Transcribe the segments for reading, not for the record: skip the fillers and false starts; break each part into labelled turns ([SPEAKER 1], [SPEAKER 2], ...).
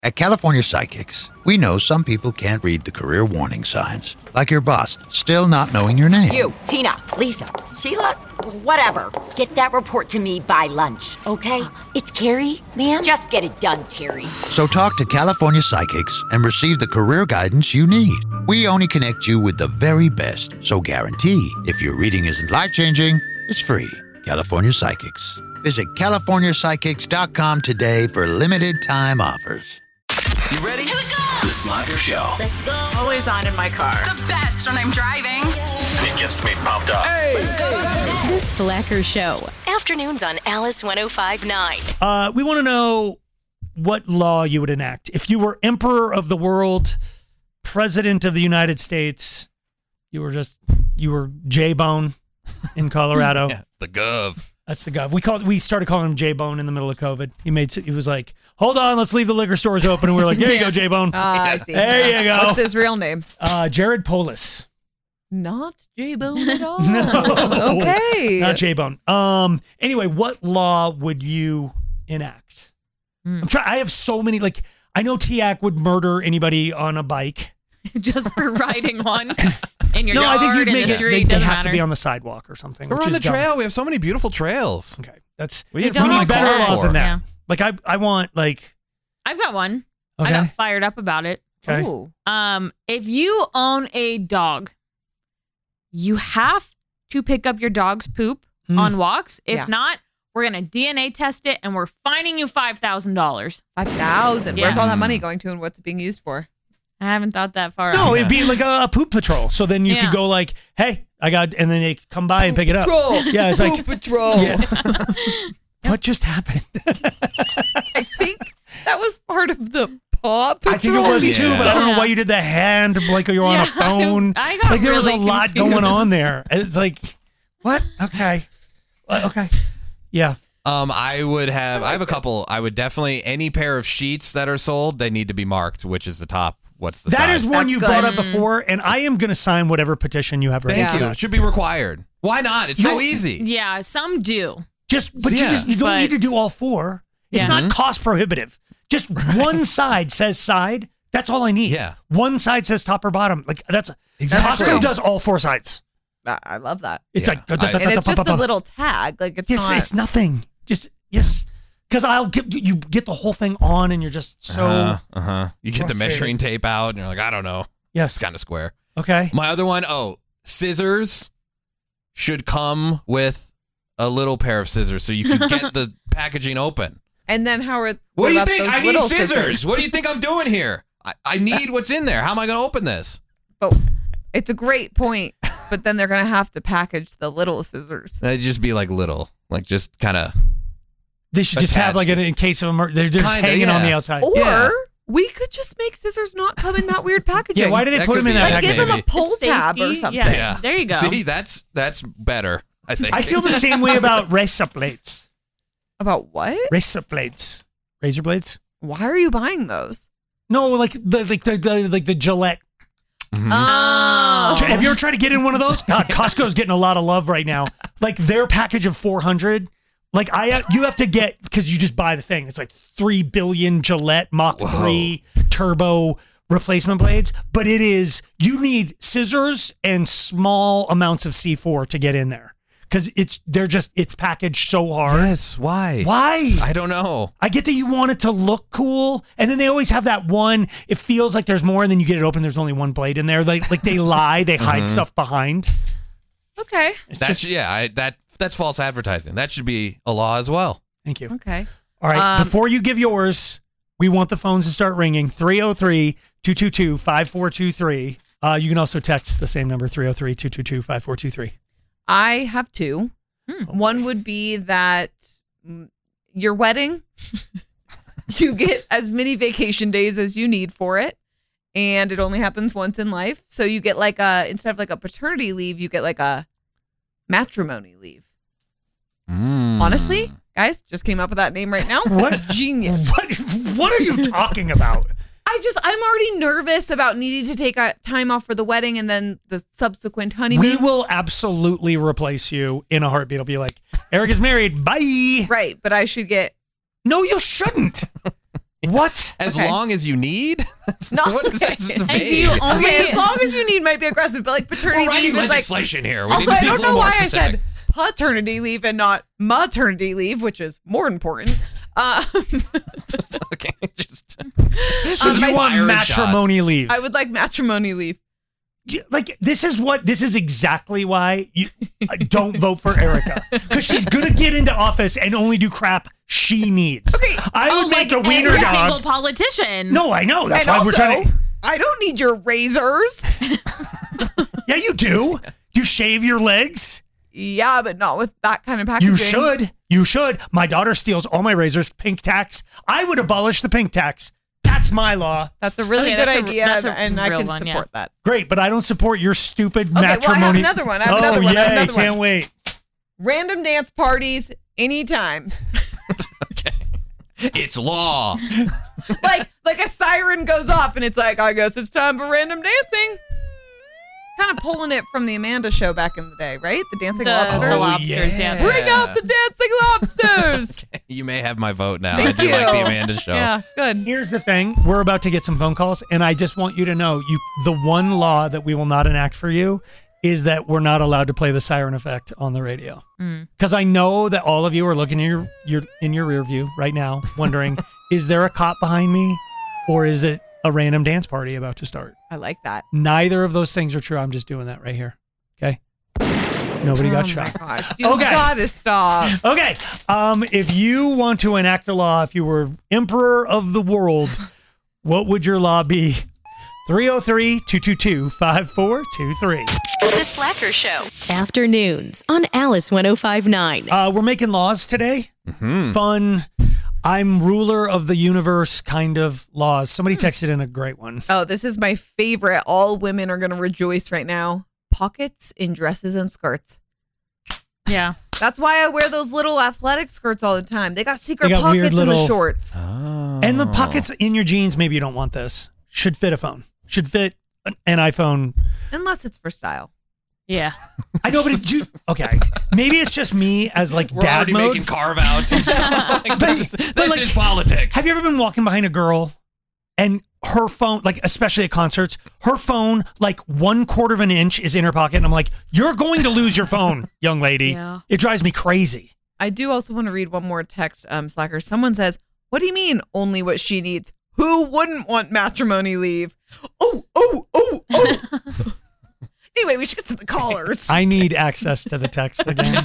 [SPEAKER 1] At California Psychics, we know some people can't read the career warning signs, like your boss still not knowing your name.
[SPEAKER 2] You, Tina, Lisa, Sheila, whatever. Get that report to me by lunch, okay? It's Carrie, ma'am. Just get it done, Terry.
[SPEAKER 1] So talk to California Psychics and receive the career guidance you need. We only connect you with the very best, so guarantee if your reading isn't life-changing, it's free. California Psychics. Visit CaliforniaPsychics.com today for limited time offers.
[SPEAKER 3] You ready?
[SPEAKER 4] Here we go!
[SPEAKER 3] The Slacker Show.
[SPEAKER 4] Let's go.
[SPEAKER 5] Always on in my car.
[SPEAKER 4] The best when I'm driving.
[SPEAKER 3] It gets me pumped up. Hey!
[SPEAKER 4] Let's go.
[SPEAKER 6] The Slacker Show. Afternoons on Alice 105.9.
[SPEAKER 7] We want to know what law you would enact. If you were emperor of the world, president of the United States, you were J-Bone in Colorado.
[SPEAKER 8] Yeah, the Gov.
[SPEAKER 7] That's the gov. We started calling him J-Bone in the middle of COVID. He was like, hold on, let's leave the liquor stores open. And we were like, there you go, J-Bone.
[SPEAKER 9] I see.
[SPEAKER 7] There you go.
[SPEAKER 9] What's his real name?
[SPEAKER 7] Jared Polis.
[SPEAKER 9] Not J-Bone at all.
[SPEAKER 7] No.
[SPEAKER 9] Okay.
[SPEAKER 7] Not J-Bone. Anyway, what law would you enact? I have so many, I know Tiak would murder anybody on a bike.
[SPEAKER 6] Just for riding one in your
[SPEAKER 7] No, I
[SPEAKER 6] yard,
[SPEAKER 7] think you'd
[SPEAKER 6] in
[SPEAKER 7] make
[SPEAKER 6] the
[SPEAKER 7] it,
[SPEAKER 6] street,
[SPEAKER 7] they
[SPEAKER 6] doesn't
[SPEAKER 7] have
[SPEAKER 6] matter.
[SPEAKER 7] to be on the sidewalk or something.
[SPEAKER 8] We're
[SPEAKER 7] which
[SPEAKER 8] on
[SPEAKER 7] is
[SPEAKER 8] the
[SPEAKER 7] dumb.
[SPEAKER 8] trail. We have so many beautiful trails.
[SPEAKER 7] Okay. That's,
[SPEAKER 8] We
[SPEAKER 7] we
[SPEAKER 8] have
[SPEAKER 7] need better
[SPEAKER 8] call
[SPEAKER 7] laws
[SPEAKER 8] for.
[SPEAKER 7] than that.
[SPEAKER 6] Yeah.
[SPEAKER 7] I want,
[SPEAKER 6] I've got one.
[SPEAKER 7] okay.
[SPEAKER 6] I got fired up about it.
[SPEAKER 7] Okay.
[SPEAKER 9] Ooh.
[SPEAKER 6] If you own a dog, you have to pick up your dog's poop on walks. If
[SPEAKER 9] Yeah.
[SPEAKER 6] not, we're going to DNA test it and we're fining you $5,000.
[SPEAKER 9] 5,000. Where's
[SPEAKER 6] Yeah.
[SPEAKER 9] all that money going to and what's it being used for?
[SPEAKER 6] I haven't thought that far
[SPEAKER 7] No,
[SPEAKER 6] out.
[SPEAKER 7] it'd be like a poop patrol. So then you
[SPEAKER 6] Yeah.
[SPEAKER 7] could go hey, and then they come by and pick it up.
[SPEAKER 9] Patrol.
[SPEAKER 7] Yeah, it's like,
[SPEAKER 9] Patrol.
[SPEAKER 7] yeah. What just happened?
[SPEAKER 9] I think that was part of the Paw Patrol.
[SPEAKER 7] I think it was too, but I don't know why you did the hand like you're on a phone.
[SPEAKER 6] I got
[SPEAKER 7] there was a
[SPEAKER 6] really
[SPEAKER 7] lot going
[SPEAKER 6] confused.
[SPEAKER 7] on there. It's like, what? Okay. Okay. Yeah.
[SPEAKER 8] I have a couple. I would definitely, any pair of sheets that are sold, they need to be marked, which is the top. What's the
[SPEAKER 7] That
[SPEAKER 8] size?
[SPEAKER 7] is one
[SPEAKER 9] That's
[SPEAKER 7] you
[SPEAKER 9] good.
[SPEAKER 7] brought up before, and I am going to sign whatever petition you have right
[SPEAKER 8] Thank
[SPEAKER 7] now.
[SPEAKER 8] you. It should be required. Why not? It's so easy.
[SPEAKER 6] Yeah, some do.
[SPEAKER 7] But
[SPEAKER 8] Yeah.
[SPEAKER 7] you don't
[SPEAKER 6] But-
[SPEAKER 7] need to do all four. It's
[SPEAKER 6] Yeah.
[SPEAKER 7] not cost prohibitive. Just one side says side. That's all I need.
[SPEAKER 8] Yeah.
[SPEAKER 7] One side says top or bottom. That's
[SPEAKER 8] Exactly.
[SPEAKER 7] Costco does all four sides.
[SPEAKER 9] I love that.
[SPEAKER 7] It's
[SPEAKER 8] Yeah.
[SPEAKER 7] like
[SPEAKER 9] And it's just a little tag.
[SPEAKER 7] It's nothing. Just yes. Because you get the whole thing on, and you're just so
[SPEAKER 8] You get the
[SPEAKER 7] frustrated.
[SPEAKER 8] measuring tape out, and you're like, I don't know.
[SPEAKER 7] yes.
[SPEAKER 8] It's kind of square.
[SPEAKER 7] Okay.
[SPEAKER 8] My other one, scissors should come with a little pair of scissors so you can get the packaging open.
[SPEAKER 9] And then what
[SPEAKER 8] What do you
[SPEAKER 9] about
[SPEAKER 8] think?
[SPEAKER 9] those
[SPEAKER 8] I need
[SPEAKER 9] little
[SPEAKER 8] scissors. What do you think I'm doing here? I need what's in there. How am I going to open this?
[SPEAKER 9] But it's a great point. But then they're going to have to package the little scissors.
[SPEAKER 8] It'd just be little, just kind of.
[SPEAKER 7] They should just have
[SPEAKER 8] attached.
[SPEAKER 7] in case of emergency. They're just
[SPEAKER 8] Kinda,
[SPEAKER 7] hanging on
[SPEAKER 8] yeah.
[SPEAKER 7] the outside.
[SPEAKER 9] Or
[SPEAKER 8] Yeah.
[SPEAKER 9] we could just make scissors not come in that weird packaging.
[SPEAKER 7] Yeah. Why do they
[SPEAKER 8] That
[SPEAKER 7] put
[SPEAKER 8] could
[SPEAKER 7] them in
[SPEAKER 8] be
[SPEAKER 7] that
[SPEAKER 8] it.
[SPEAKER 9] Like give
[SPEAKER 7] packaging?
[SPEAKER 9] them a pull
[SPEAKER 6] It's
[SPEAKER 9] tab or
[SPEAKER 6] safety.
[SPEAKER 9] something.
[SPEAKER 6] Yeah. There you go.
[SPEAKER 8] See, that's better. I think.
[SPEAKER 7] I feel the same way about razor blades.
[SPEAKER 9] About what?
[SPEAKER 7] Razor blades. Razor blades.
[SPEAKER 9] Why are you buying those?
[SPEAKER 7] No, like the Gillette.
[SPEAKER 9] Oh.
[SPEAKER 7] Have you ever tried to get in one of those? God, Costco's getting a lot of love right now. Like their package of 400. You have to get, because you just buy the thing. It's like 3 billion Gillette Mach 3 turbo replacement blades. But you need scissors and small amounts of C4 to get in there. Because it's packaged so hard.
[SPEAKER 8] Yes. Why?
[SPEAKER 7] Why?
[SPEAKER 8] I don't know.
[SPEAKER 7] I get that you want it to look cool, and then they always have that one. It feels like there's more, and then you get it open. There's only one blade in there. Like they lie. They hide stuff behind.
[SPEAKER 9] Okay.
[SPEAKER 8] That's false advertising. That should be a law as well.
[SPEAKER 7] Thank you.
[SPEAKER 9] Okay.
[SPEAKER 7] All right. Before you give yours, we want the phones to start ringing. 303-222-5423. You can also text the same number, 303-222-5423.
[SPEAKER 9] I have two. One would be that your wedding, you get as many vacation days as you need for it. And it only happens once in life. So you get instead of a paternity leave, you get a matrimony leave. Honestly, guys, just came up with that name right now.
[SPEAKER 7] What?
[SPEAKER 9] Genius.
[SPEAKER 7] What are you talking about?
[SPEAKER 9] I'm already nervous about needing to take a time off for the wedding and then the subsequent honeymoon.
[SPEAKER 7] We will absolutely replace you in a heartbeat. It'll be like, Eric is married. Bye.
[SPEAKER 9] Right, but I should get...
[SPEAKER 7] No, you shouldn't. What?
[SPEAKER 8] As
[SPEAKER 9] Okay.
[SPEAKER 8] long as you need?
[SPEAKER 9] No,
[SPEAKER 8] What is
[SPEAKER 9] okay.
[SPEAKER 8] this?
[SPEAKER 6] And do
[SPEAKER 8] Vague.
[SPEAKER 6] you only
[SPEAKER 9] Okay, as long as you need might be aggressive, but like paternity
[SPEAKER 8] We're writing
[SPEAKER 9] leave is like.
[SPEAKER 8] legislation here. We
[SPEAKER 9] Also,
[SPEAKER 8] need to
[SPEAKER 9] I
[SPEAKER 8] be a
[SPEAKER 9] don't
[SPEAKER 8] little
[SPEAKER 9] know
[SPEAKER 8] more
[SPEAKER 9] why I
[SPEAKER 8] specific.
[SPEAKER 9] said paternity leave and not maternity leave, which is more important.
[SPEAKER 8] Okay, just
[SPEAKER 7] So you
[SPEAKER 8] Fire
[SPEAKER 7] want
[SPEAKER 8] and
[SPEAKER 7] matrimony leave?
[SPEAKER 9] I would like matrimony leave.
[SPEAKER 7] Like this is exactly why you don't vote for Erica, because she's gonna get into office and only do crap she needs.
[SPEAKER 9] Okay.
[SPEAKER 7] I would make the wiener
[SPEAKER 6] every single
[SPEAKER 7] dog.
[SPEAKER 6] politician.
[SPEAKER 7] No, I know. That's
[SPEAKER 9] And
[SPEAKER 7] why we're trying to.
[SPEAKER 9] I don't need your razors.
[SPEAKER 7] Yeah, you do. You shave your legs.
[SPEAKER 9] Yeah, but not with that kind of packaging.
[SPEAKER 7] You should. You should. My daughter steals all my razors. Pink tax. I would abolish the pink tax. That's my law.
[SPEAKER 9] That's a really
[SPEAKER 6] Okay,
[SPEAKER 9] good
[SPEAKER 6] that's a-
[SPEAKER 9] idea,
[SPEAKER 6] that's a
[SPEAKER 9] and I
[SPEAKER 6] real
[SPEAKER 9] can
[SPEAKER 6] one,
[SPEAKER 9] support
[SPEAKER 6] yeah.
[SPEAKER 9] that.
[SPEAKER 7] Great, but I don't support your stupid
[SPEAKER 9] Okay, well, I have
[SPEAKER 7] matrimony.
[SPEAKER 9] another one. I have
[SPEAKER 7] oh,
[SPEAKER 9] another one. I have
[SPEAKER 7] yay,
[SPEAKER 9] another one.
[SPEAKER 7] can't wait.
[SPEAKER 9] Random dance parties anytime.
[SPEAKER 8] it's law.
[SPEAKER 9] like a siren goes off and it's like, I guess it's time for random dancing. Kind of pulling it from the Amanda show back in the day, right? The dancing
[SPEAKER 6] The
[SPEAKER 9] lobsters.
[SPEAKER 6] lobsters, yeah.
[SPEAKER 9] Bring out the dancing lobsters.
[SPEAKER 8] You may have my vote now.
[SPEAKER 9] Thank
[SPEAKER 8] I do like the
[SPEAKER 9] you.
[SPEAKER 8] Amanda show.
[SPEAKER 9] Yeah, good.
[SPEAKER 7] Here's the thing. We're about to get some phone calls, and I just want you to know the one law that we will not enact for you is that we're not allowed to play the siren effect on the radio. Because I know that all of you are looking in your rear view right now, wondering, is there a cop behind me, or is it a random dance party about to start?
[SPEAKER 9] I like that.
[SPEAKER 7] Neither of those things are true. I'm just doing that right here. Okay. Nobody got
[SPEAKER 9] Oh
[SPEAKER 7] shot.
[SPEAKER 9] my gosh. You
[SPEAKER 7] Okay.
[SPEAKER 9] gotta stop.
[SPEAKER 7] Okay. If you want to enact a law, if you were emperor of the world, what would your law be? 303-222-5423.
[SPEAKER 5] The Slacker Show. Afternoons on Alice 1059.
[SPEAKER 7] We're making laws today. Fun. I'm ruler of the universe kind of laws. Somebody texted in a great one.
[SPEAKER 9] Oh, this is my favorite. All women are going to rejoice right now. Pockets in dresses and skirts.
[SPEAKER 6] Yeah.
[SPEAKER 9] That's why I wear those little athletic skirts all the time. They got secret
[SPEAKER 7] They got weird
[SPEAKER 9] pockets in
[SPEAKER 7] little-
[SPEAKER 9] the shorts.
[SPEAKER 7] And the pockets in your jeans, maybe you don't want this. Should fit a phone. Should fit an iPhone.
[SPEAKER 9] Unless it's for style.
[SPEAKER 6] Yeah.
[SPEAKER 7] I know, but okay. Maybe it's just me as like
[SPEAKER 8] We're
[SPEAKER 7] dad
[SPEAKER 8] already
[SPEAKER 7] mode.
[SPEAKER 8] making carve-outs and stuff. Like, this
[SPEAKER 7] like,
[SPEAKER 8] is politics.
[SPEAKER 7] Have you ever been walking behind a girl and her phone, like especially at concerts, her phone like 1/4 of an inch is in her pocket, and I'm like, you're going to lose your phone, young lady.
[SPEAKER 6] Yeah.
[SPEAKER 7] It drives me crazy.
[SPEAKER 9] I do also want to read one more text, Slacker. Someone says, what do you mean only what she needs? Who wouldn't want matrimony leave? Oh. Anyway, we should get to the callers.
[SPEAKER 7] I need access to the text again.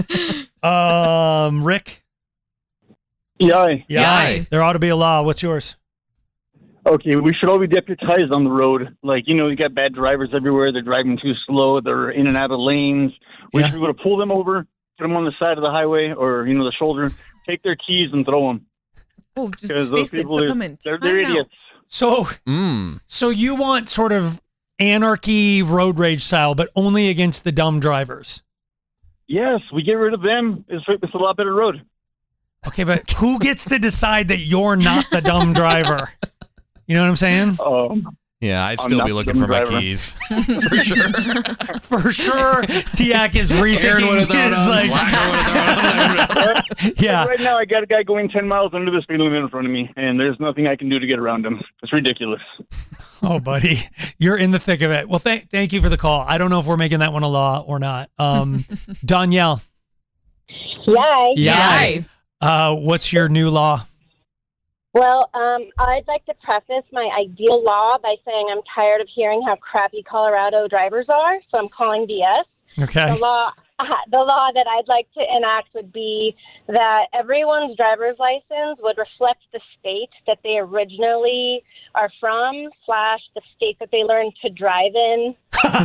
[SPEAKER 7] Rick?
[SPEAKER 10] Yay.
[SPEAKER 8] Yay.
[SPEAKER 7] There ought to be a law. What's yours?
[SPEAKER 10] Okay, we should all be deputized on the road. Like, you got bad drivers everywhere. They're driving too slow. They're in and out of lanes. We should be able to pull them over, put them on the side of the highway or, the shoulder, take their keys and throw them.
[SPEAKER 9] Oh, just
[SPEAKER 10] Because those
[SPEAKER 9] basically
[SPEAKER 10] people,
[SPEAKER 9] put them in
[SPEAKER 10] they're
[SPEAKER 9] timeout.
[SPEAKER 10] idiots.
[SPEAKER 7] So you want sort of anarchy road rage style, but only against the dumb drivers.
[SPEAKER 10] Yes, we get rid of them. It's a lot better road.
[SPEAKER 7] Okay, but who gets to decide that you're not the dumb driver? You know what I'm saying?
[SPEAKER 8] Yeah, I'd
[SPEAKER 10] I'm
[SPEAKER 8] still
[SPEAKER 10] not
[SPEAKER 8] be
[SPEAKER 10] the
[SPEAKER 8] looking
[SPEAKER 10] dumb
[SPEAKER 8] for my
[SPEAKER 10] driver.
[SPEAKER 8] keys. For sure.
[SPEAKER 7] For sure, Tiak is
[SPEAKER 8] Aaron
[SPEAKER 7] rethinking
[SPEAKER 8] would have thrown
[SPEAKER 7] his
[SPEAKER 8] them.
[SPEAKER 7] like,
[SPEAKER 8] Slacker would have thrown them.
[SPEAKER 7] yeah.
[SPEAKER 10] Right now, I got a guy going 10 miles under the speed limit in front of me, and there's nothing I can do to get around him. It's ridiculous.
[SPEAKER 7] Oh, buddy, you're in the thick of it. Well, thank you for the call. I don't know if we're making that one a law or not. Danielle.
[SPEAKER 11] Yay.
[SPEAKER 7] Yay. What's your new law?
[SPEAKER 11] Well, I'd like to preface my ideal law by saying I'm tired of hearing how crappy Colorado drivers are, so I'm calling BS.
[SPEAKER 7] Okay.
[SPEAKER 11] The law that I'd like to enact would be that everyone's driver's license would reflect the state that they originally are from / the state that they learned to drive in.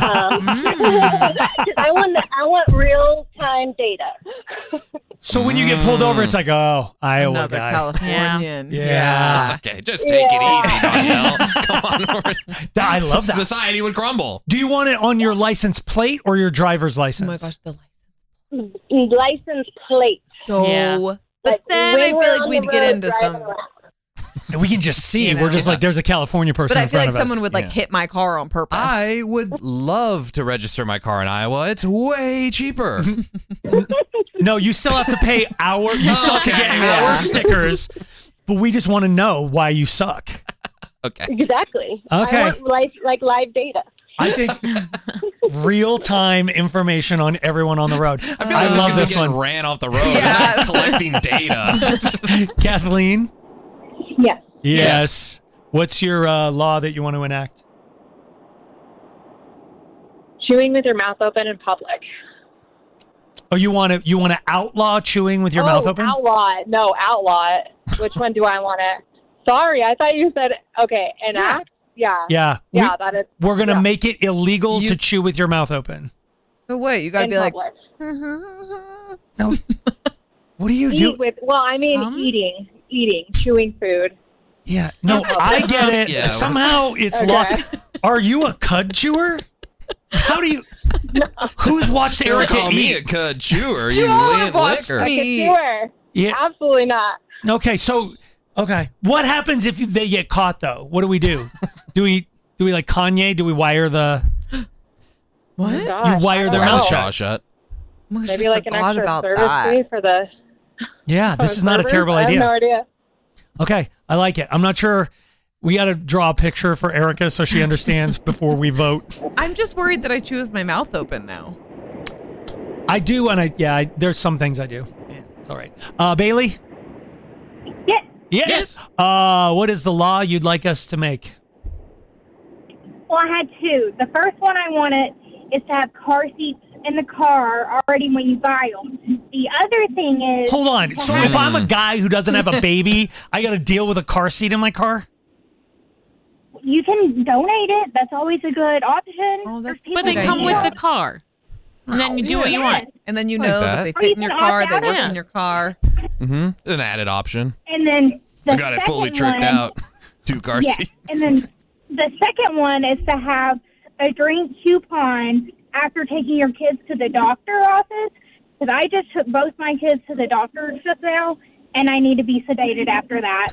[SPEAKER 11] I want real-time data.
[SPEAKER 7] So when you get pulled over, it's like, oh, Iowa
[SPEAKER 9] Another
[SPEAKER 7] guy.
[SPEAKER 9] Californian.
[SPEAKER 7] Yeah.
[SPEAKER 8] Okay, just take it easy, Danielle. Come on.
[SPEAKER 7] I love that.
[SPEAKER 8] Society would crumble.
[SPEAKER 7] Do you want it on your license plate or your driver's
[SPEAKER 9] Oh
[SPEAKER 7] license?
[SPEAKER 9] my gosh, the
[SPEAKER 11] License plate.
[SPEAKER 9] So, but
[SPEAKER 11] Like,
[SPEAKER 9] then
[SPEAKER 11] when
[SPEAKER 9] I
[SPEAKER 11] we're
[SPEAKER 9] feel like
[SPEAKER 11] on
[SPEAKER 9] we'd
[SPEAKER 11] the
[SPEAKER 9] get
[SPEAKER 11] road
[SPEAKER 9] into
[SPEAKER 11] driving
[SPEAKER 9] some.
[SPEAKER 11] around.
[SPEAKER 7] And we can just see. We're just like, there's a California person
[SPEAKER 9] But I
[SPEAKER 7] in
[SPEAKER 9] feel
[SPEAKER 7] front
[SPEAKER 9] like
[SPEAKER 7] of us.
[SPEAKER 9] someone would like
[SPEAKER 8] Yeah.
[SPEAKER 9] hit my car on purpose.
[SPEAKER 8] I would love to register my car in Iowa. It's way cheaper.
[SPEAKER 7] No, you still have to pay you still have to get
[SPEAKER 9] Yeah.
[SPEAKER 7] our stickers. but we just want to know why you suck.
[SPEAKER 8] Okay.
[SPEAKER 11] Exactly.
[SPEAKER 7] Okay.
[SPEAKER 11] I want live data.
[SPEAKER 7] I think real-time information on everyone on the road.
[SPEAKER 8] I feel like
[SPEAKER 7] love this one.
[SPEAKER 8] Ran off the road. Yeah. Collecting data.
[SPEAKER 7] Kathleen?
[SPEAKER 11] Yes.
[SPEAKER 7] Yes. What's your law that you want to enact?
[SPEAKER 11] Chewing with your mouth open in public.
[SPEAKER 7] Oh, you want to outlaw chewing with your mouth open?
[SPEAKER 11] Outlaw it. No, outlaw it. Which one do I want to? Sorry, I thought you said, okay, enact? Yeah.
[SPEAKER 7] Yeah.
[SPEAKER 11] That is.
[SPEAKER 7] We're going to make it illegal to chew with your mouth open.
[SPEAKER 9] So what? You got to
[SPEAKER 11] In
[SPEAKER 9] be like,
[SPEAKER 11] public.
[SPEAKER 7] No. What do you do?
[SPEAKER 11] Eating, chewing food.
[SPEAKER 7] Yeah. No, I get it.
[SPEAKER 8] Yeah.
[SPEAKER 7] Somehow it's
[SPEAKER 11] Okay.
[SPEAKER 7] lost. Are you a cud chewer? How do you? Who's watched
[SPEAKER 8] Don't
[SPEAKER 7] Erica
[SPEAKER 8] call me
[SPEAKER 7] eat?
[SPEAKER 8] a cud chewer. You
[SPEAKER 9] all
[SPEAKER 8] lit
[SPEAKER 9] have watched
[SPEAKER 8] liquor.
[SPEAKER 9] me.
[SPEAKER 11] Like a chewer.
[SPEAKER 7] Yeah.
[SPEAKER 11] Absolutely not.
[SPEAKER 7] Okay. So, what happens if they get caught though? What do we do? Do we like Kanye? Do we wire the?
[SPEAKER 9] what?
[SPEAKER 11] Oh,
[SPEAKER 7] You
[SPEAKER 11] gosh,
[SPEAKER 7] wire
[SPEAKER 11] I
[SPEAKER 7] their
[SPEAKER 11] don't
[SPEAKER 7] mouth
[SPEAKER 11] know.
[SPEAKER 8] Jaw shut.
[SPEAKER 11] Maybe like an extra
[SPEAKER 9] about
[SPEAKER 11] service
[SPEAKER 9] that.
[SPEAKER 11] fee for the.
[SPEAKER 7] Yeah, this is not a
[SPEAKER 11] servers?
[SPEAKER 7] terrible
[SPEAKER 11] I have
[SPEAKER 7] idea.
[SPEAKER 11] no idea.
[SPEAKER 7] Okay, I like it. I'm not sure. We got to draw a picture for Erica so she understands before we vote.
[SPEAKER 9] I'm just worried that I chew with my mouth open now.
[SPEAKER 7] I do, and there's some things I do.
[SPEAKER 9] Yeah.
[SPEAKER 7] It's all right. Bailey?
[SPEAKER 11] Yes.
[SPEAKER 7] Yes. What is the law you'd like us to make?
[SPEAKER 12] Well, I had two. The first one I wanted is to have car seats in the car already when you buy them. The other thing is...
[SPEAKER 7] Hold on. So if I'm a guy who doesn't have a baby, I got to deal with a car seat in my car?
[SPEAKER 12] You can donate it. That's always a good option.
[SPEAKER 9] Oh, that's
[SPEAKER 6] But they come with the car. And then you do what you want.
[SPEAKER 9] And then you
[SPEAKER 8] Like
[SPEAKER 9] know
[SPEAKER 8] that.
[SPEAKER 9] that they
[SPEAKER 12] Or
[SPEAKER 9] fit
[SPEAKER 12] you
[SPEAKER 9] in your
[SPEAKER 12] can
[SPEAKER 9] car,
[SPEAKER 12] opt
[SPEAKER 9] they
[SPEAKER 12] out
[SPEAKER 9] work
[SPEAKER 6] of it.
[SPEAKER 9] in your car.
[SPEAKER 8] Mm-hmm. An added option.
[SPEAKER 12] And then the
[SPEAKER 8] I got it fully
[SPEAKER 12] second
[SPEAKER 8] tricked
[SPEAKER 12] one-
[SPEAKER 8] out. 2 car
[SPEAKER 12] Yeah.
[SPEAKER 8] seats.
[SPEAKER 12] And then the second one is to have a drink coupon after taking your kids to the doctor office. Because I just took both my kids to the doctor just now, and I need to be sedated after that.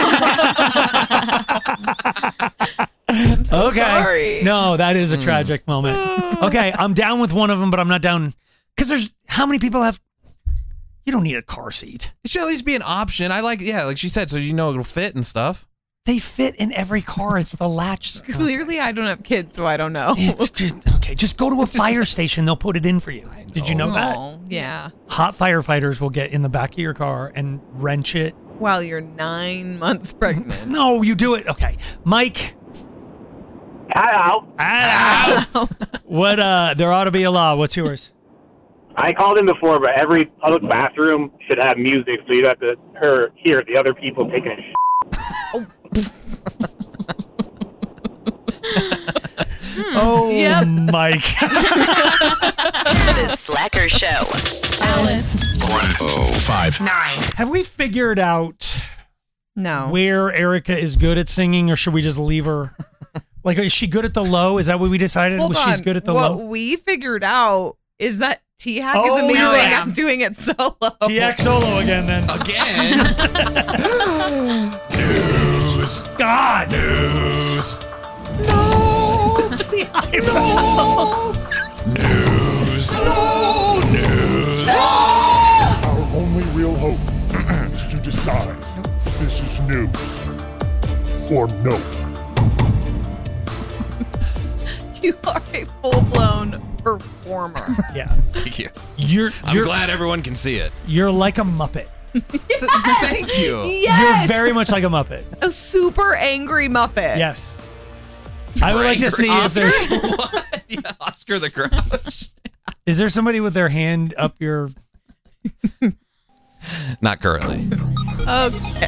[SPEAKER 9] I'm so
[SPEAKER 7] Okay.
[SPEAKER 9] sorry.
[SPEAKER 7] No, that is a tragic moment. Okay, I'm down with one of them, but I'm not down because there's how many people have. You don't need a car seat.
[SPEAKER 8] It should at least be an option. I like she said, so you know it'll fit and stuff.
[SPEAKER 7] They fit in every car. It's the latch.
[SPEAKER 9] Clearly, I don't have kids, so I don't know.
[SPEAKER 7] It's just go to a fire station. They'll put it in for you. Did you know that?
[SPEAKER 9] Oh, yeah.
[SPEAKER 7] Hot firefighters will get in the back of your car and wrench it.
[SPEAKER 9] While you're 9 months pregnant.
[SPEAKER 7] No, you do it. Okay, Mike.
[SPEAKER 13] Hello.
[SPEAKER 7] What? There ought to be a law. What's yours?
[SPEAKER 13] I called in before, but every public bathroom should have music so you'd have to hear the other people taking a shit.
[SPEAKER 7] Oh,
[SPEAKER 9] Yep.
[SPEAKER 7] Mike.
[SPEAKER 5] The Slacker Show. Alice.
[SPEAKER 3] 1059.
[SPEAKER 7] Have we figured out
[SPEAKER 9] No.
[SPEAKER 7] where Erica is good at singing, or should we just leave her? Like, is she good at the low? Is that what we decided?
[SPEAKER 9] Hold
[SPEAKER 7] She's
[SPEAKER 9] on.
[SPEAKER 7] good at the
[SPEAKER 9] what
[SPEAKER 7] low?
[SPEAKER 9] we figured out is that T-Hack
[SPEAKER 7] Oh,
[SPEAKER 9] is amazing
[SPEAKER 7] yeah.
[SPEAKER 9] at doing it solo.
[SPEAKER 7] TX solo again, then.
[SPEAKER 8] Again.
[SPEAKER 3] News.
[SPEAKER 7] God.
[SPEAKER 3] News.
[SPEAKER 7] No. It's the eyebrows.
[SPEAKER 3] News. No news.
[SPEAKER 14] Our only real hope is to decide if this is news or no.
[SPEAKER 9] You are a full-blown performer.
[SPEAKER 7] Yeah.
[SPEAKER 8] Thank you.
[SPEAKER 7] You're
[SPEAKER 8] I'm glad everyone can see it.
[SPEAKER 7] You're like a Muppet.
[SPEAKER 8] Thank you.
[SPEAKER 9] Yes.
[SPEAKER 7] You're very much like a Muppet.
[SPEAKER 9] A super angry Muppet.
[SPEAKER 7] Yes. I would like to see if there's.
[SPEAKER 8] What? Yeah, Oscar the Grouch.
[SPEAKER 7] Is there somebody with their hand up your?
[SPEAKER 8] Not currently.
[SPEAKER 9] Okay.